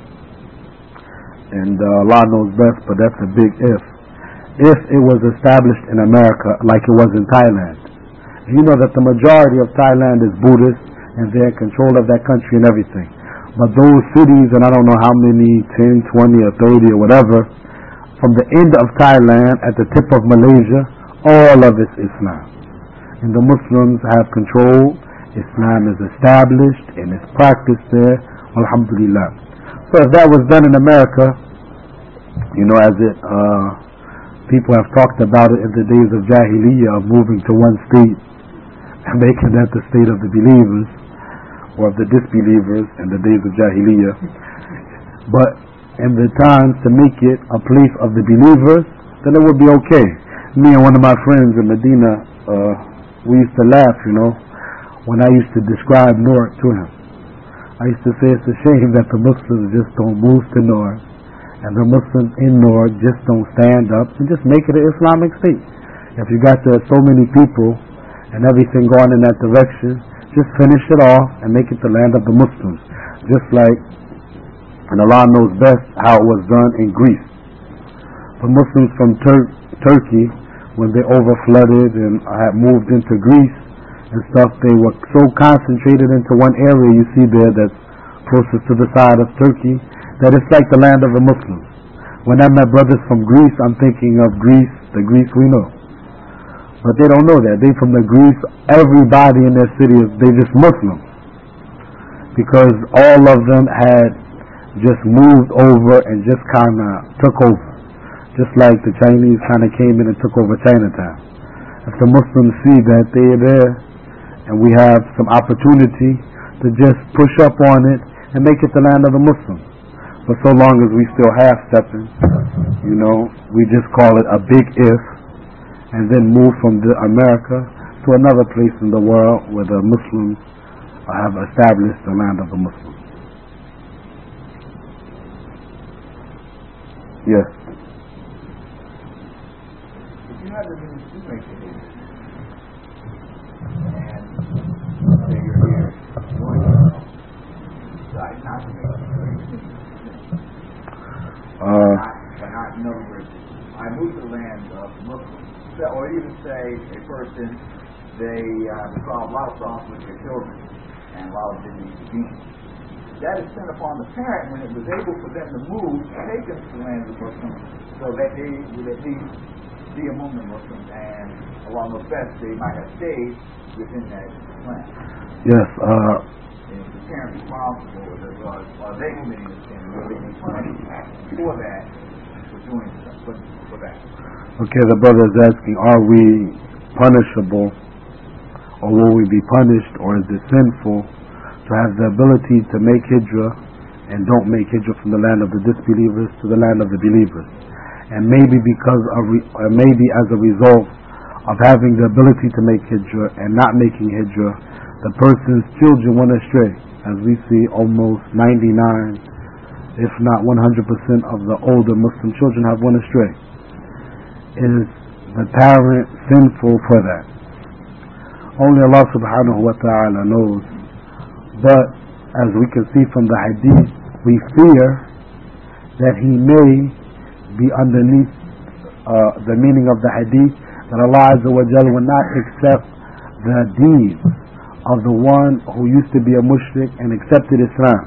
and uh, Allah knows best, but that's a big if, if it was established in America like it was in Thailand. You know that the majority of Thailand is Buddhist and they're in control of that country and everything. But those cities, and I don't know how many, ten, twenty or thirty or whatever, from the end of Thailand at the tip of Malaysia, all of it's Islam. And the Muslims have control. Islam is established and is practiced there. Alhamdulillah. So if that was done in America, you know, as it, uh, people have talked about it in the days of Jahiliyyah, of moving to one state and making that the state of the believers or of the disbelievers in the days of Jahiliyyah. But in the times to make it a place of the believers, then it would be okay. Me and one of my friends in Medina, uh, we used to laugh, you know, when I used to describe North to him. I used to say it's a shame that the Muslims just don't move to North, and the Muslims in North just don't stand up and just make it an Islamic state. If you got there so many people and everything going in that direction, just finish it off and make it the land of the Muslims. Just like, and Allah knows best how it was done in Greece. The Muslims from Tur- Turkey, when they overflooded and had moved into Greece and stuff, they were so concentrated into one area you see there that's closest to the side of Turkey, that it's like the land of the Muslims. When I met brothers from Greece, I'm thinking of Greece, the Greece we know. But they don't know that. They from the Greece, everybody in their city, is they just Muslims. Because all of them had just moved over and just kind of took over. Just like the Chinese kind of came in and took over Chinatown. If the Muslims see that they're there and we have some opportunity to just push up on it and make it the land of the Muslims. But so long as we still half-stepping, you know, we just call it a big if, and then move from the America to another place in the world where the Muslims have established the land of the Muslims. Yes. If you have the means to make it here, and say you're here, going to decide not to make it, Uh, but not, in other words, I move to the land of Muslims. Or even say a person, they uh, solve a lot of problems with their children and a lot of disease. That is sent upon the parent when it was able for them to move, take them to the land of the Muslims, so that they would at least be among the Muslims, and along with best they might have stayed within that land. yes, uh, And the parent responsible, or are they committing the sin, and will they be punished for that, for doing for, for that? okay, the brother is asking, are we punishable, or will we be punished, or is it sinful to have the ability to make hijrah and don't make hijrah from the land of the disbelievers to the land of the believers? And maybe because of, re- or maybe as a result of having the ability to make hijrah and not making hijrah, the person's children went astray, as we see almost ninety-nine if not one hundred percent of the older Muslim children have went astray. Is the parent sinful for that? Only Allah subhanahu wa ta'ala knows. But as we can see from the hadith, we fear that he may be underneath uh, the meaning of the hadith, that Allah Azza wa Jalla will not accept the deeds of the one who used to be a mushrik and accepted Islam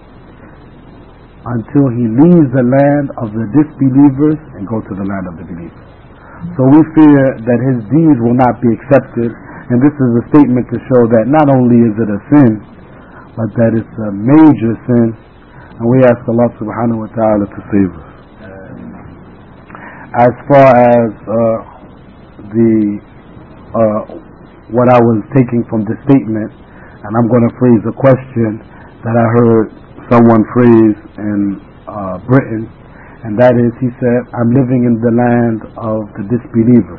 until he leaves the land of the disbelievers and go to the land of the believers. So we fear that his deeds will not be accepted, and this is a statement to show that not only is it a sin, but that it's a major sin, and we ask Allah subhanahu wa ta'ala to save us. As far as uh, the uh, what I was taking from the statement, and I'm going to phrase a question that I heard someone phrase in uh, Britain, and that is, he said, I'm living in the land of the disbelievers.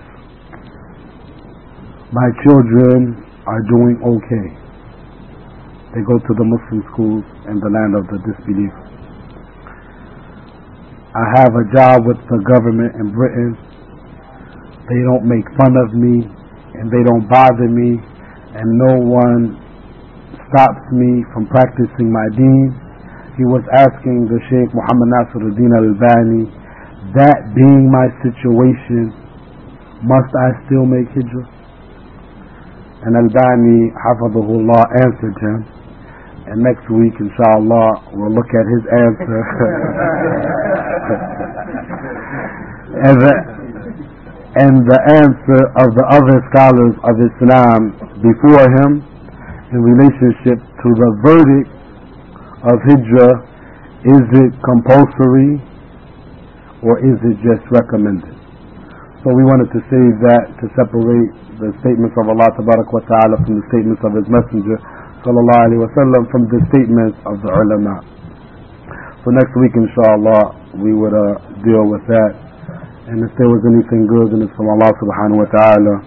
My children are doing okay. They go to the Muslim schools in the land of the disbelievers. I have a job with the government in Britain. They don't make fun of me, and they don't bother me, and no one stops me from practicing my deen. He was asking the Shaykh Muhammad Nasiruddin Al-Albani, that being my situation, must I still make hijrah? And Al-Albani, hafadhahullah, answered him. And next week, inshallah, we'll look at his answer. and, the, and the answer of the other scholars of Islam before him in relationship to the verdict of hijrah, is it compulsory or is it just recommended? So we wanted to say that to separate the statements of Allah Tabarak wa Ta'ala from the statements of His Messenger Sallallahu Alaihi Wasallam from the statements of the ulama. So next week, inshallah, we would uh, deal with that. And if there was anything good, then it's from Allah Subhanahu wa Ta'ala.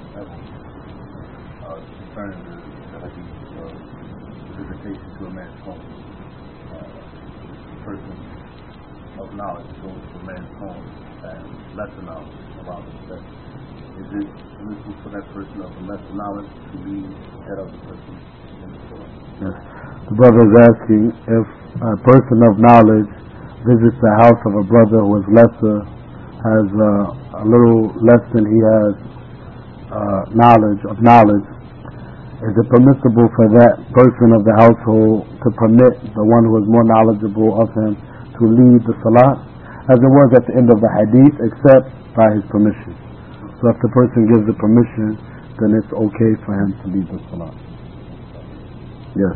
Lesser knowledge about the faith. Is it permissible for that person of lesser knowledge to be head of the person in the store? Yes. The brother is asking if a person of knowledge visits the house of a brother who is lesser, has uh, a little less than he has uh, knowledge of knowledge. Is it permissible for that person of the household to permit the one who is more knowledgeable of him to lead the salat, as it was at the end of the hadith, except by his permission? So if the person gives the permission, then it's okay for him to lead the salah. Yes.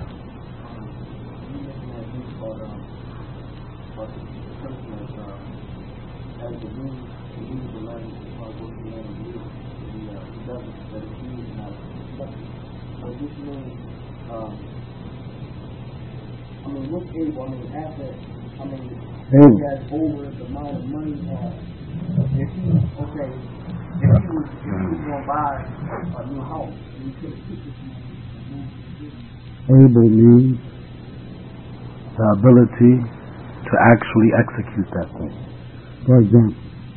I mean, what's able, I mean, after, I mean, Hey. he has over the amount of money, or if he, okay, if he was, if he was going to buy a new house, he could have took this money. Able means the ability to actually execute that thing. For example,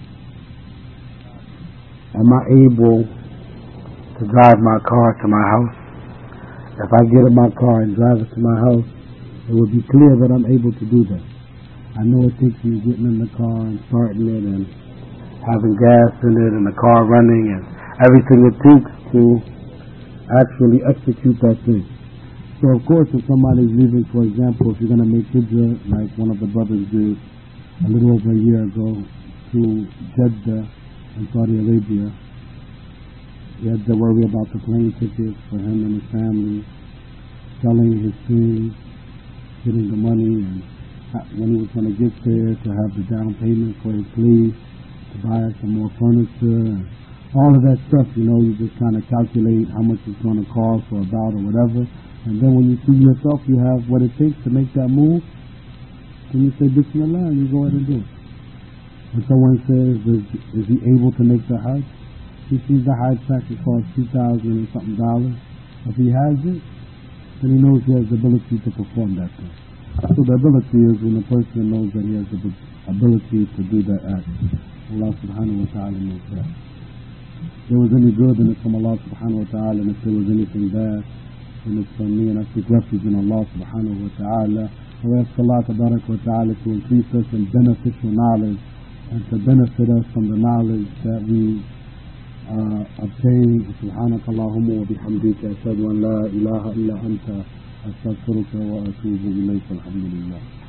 am I able to drive my car to my house? If I get in my car and drive it to my house, it would be clear that I'm able to do that. I know it takes me getting in the car and starting it and having gas in it and the car running and everything it takes to actually execute that thing. So of course, if somebody's leaving, for example, if you're going to make hijrah, like one of the brothers did a little over a year ago to Jeddah in Saudi Arabia, he had to worry about the plane tickets for him and his family, selling his things, getting the money, and when he was going to get there, to have the down payment for his place, to buy some more furniture, and all of that stuff. You know, you just kind of calculate how much it's going to cost or about or whatever, and then when you see yourself you have what it takes to make that move, then you say Bismillah and you go ahead and do it. When someone says, is, is he able to make the Hajj? He sees the Hajj package costs two thousand and something dollars. If he has it, then he knows he has the ability to perform that thing. So the ability is when a person knows that he has the ability to do that act. Allah subhanahu wa ta'ala knows that. If there was any good, then it's from Allah subhanahu wa ta'ala, and if there was anything bad, then it's from me, and I seek refuge in Allah subhanahu wa ta'ala. I ask Allah tabarak wa ta'ala to increase us in beneficial knowledge and to benefit us from the knowledge that we uh, obtain. Subhanaka Allahumma wa bihamdika ashhadu an la ilaha illa anta astaghfiruka wa atubu ilayka. Alhamdulillah.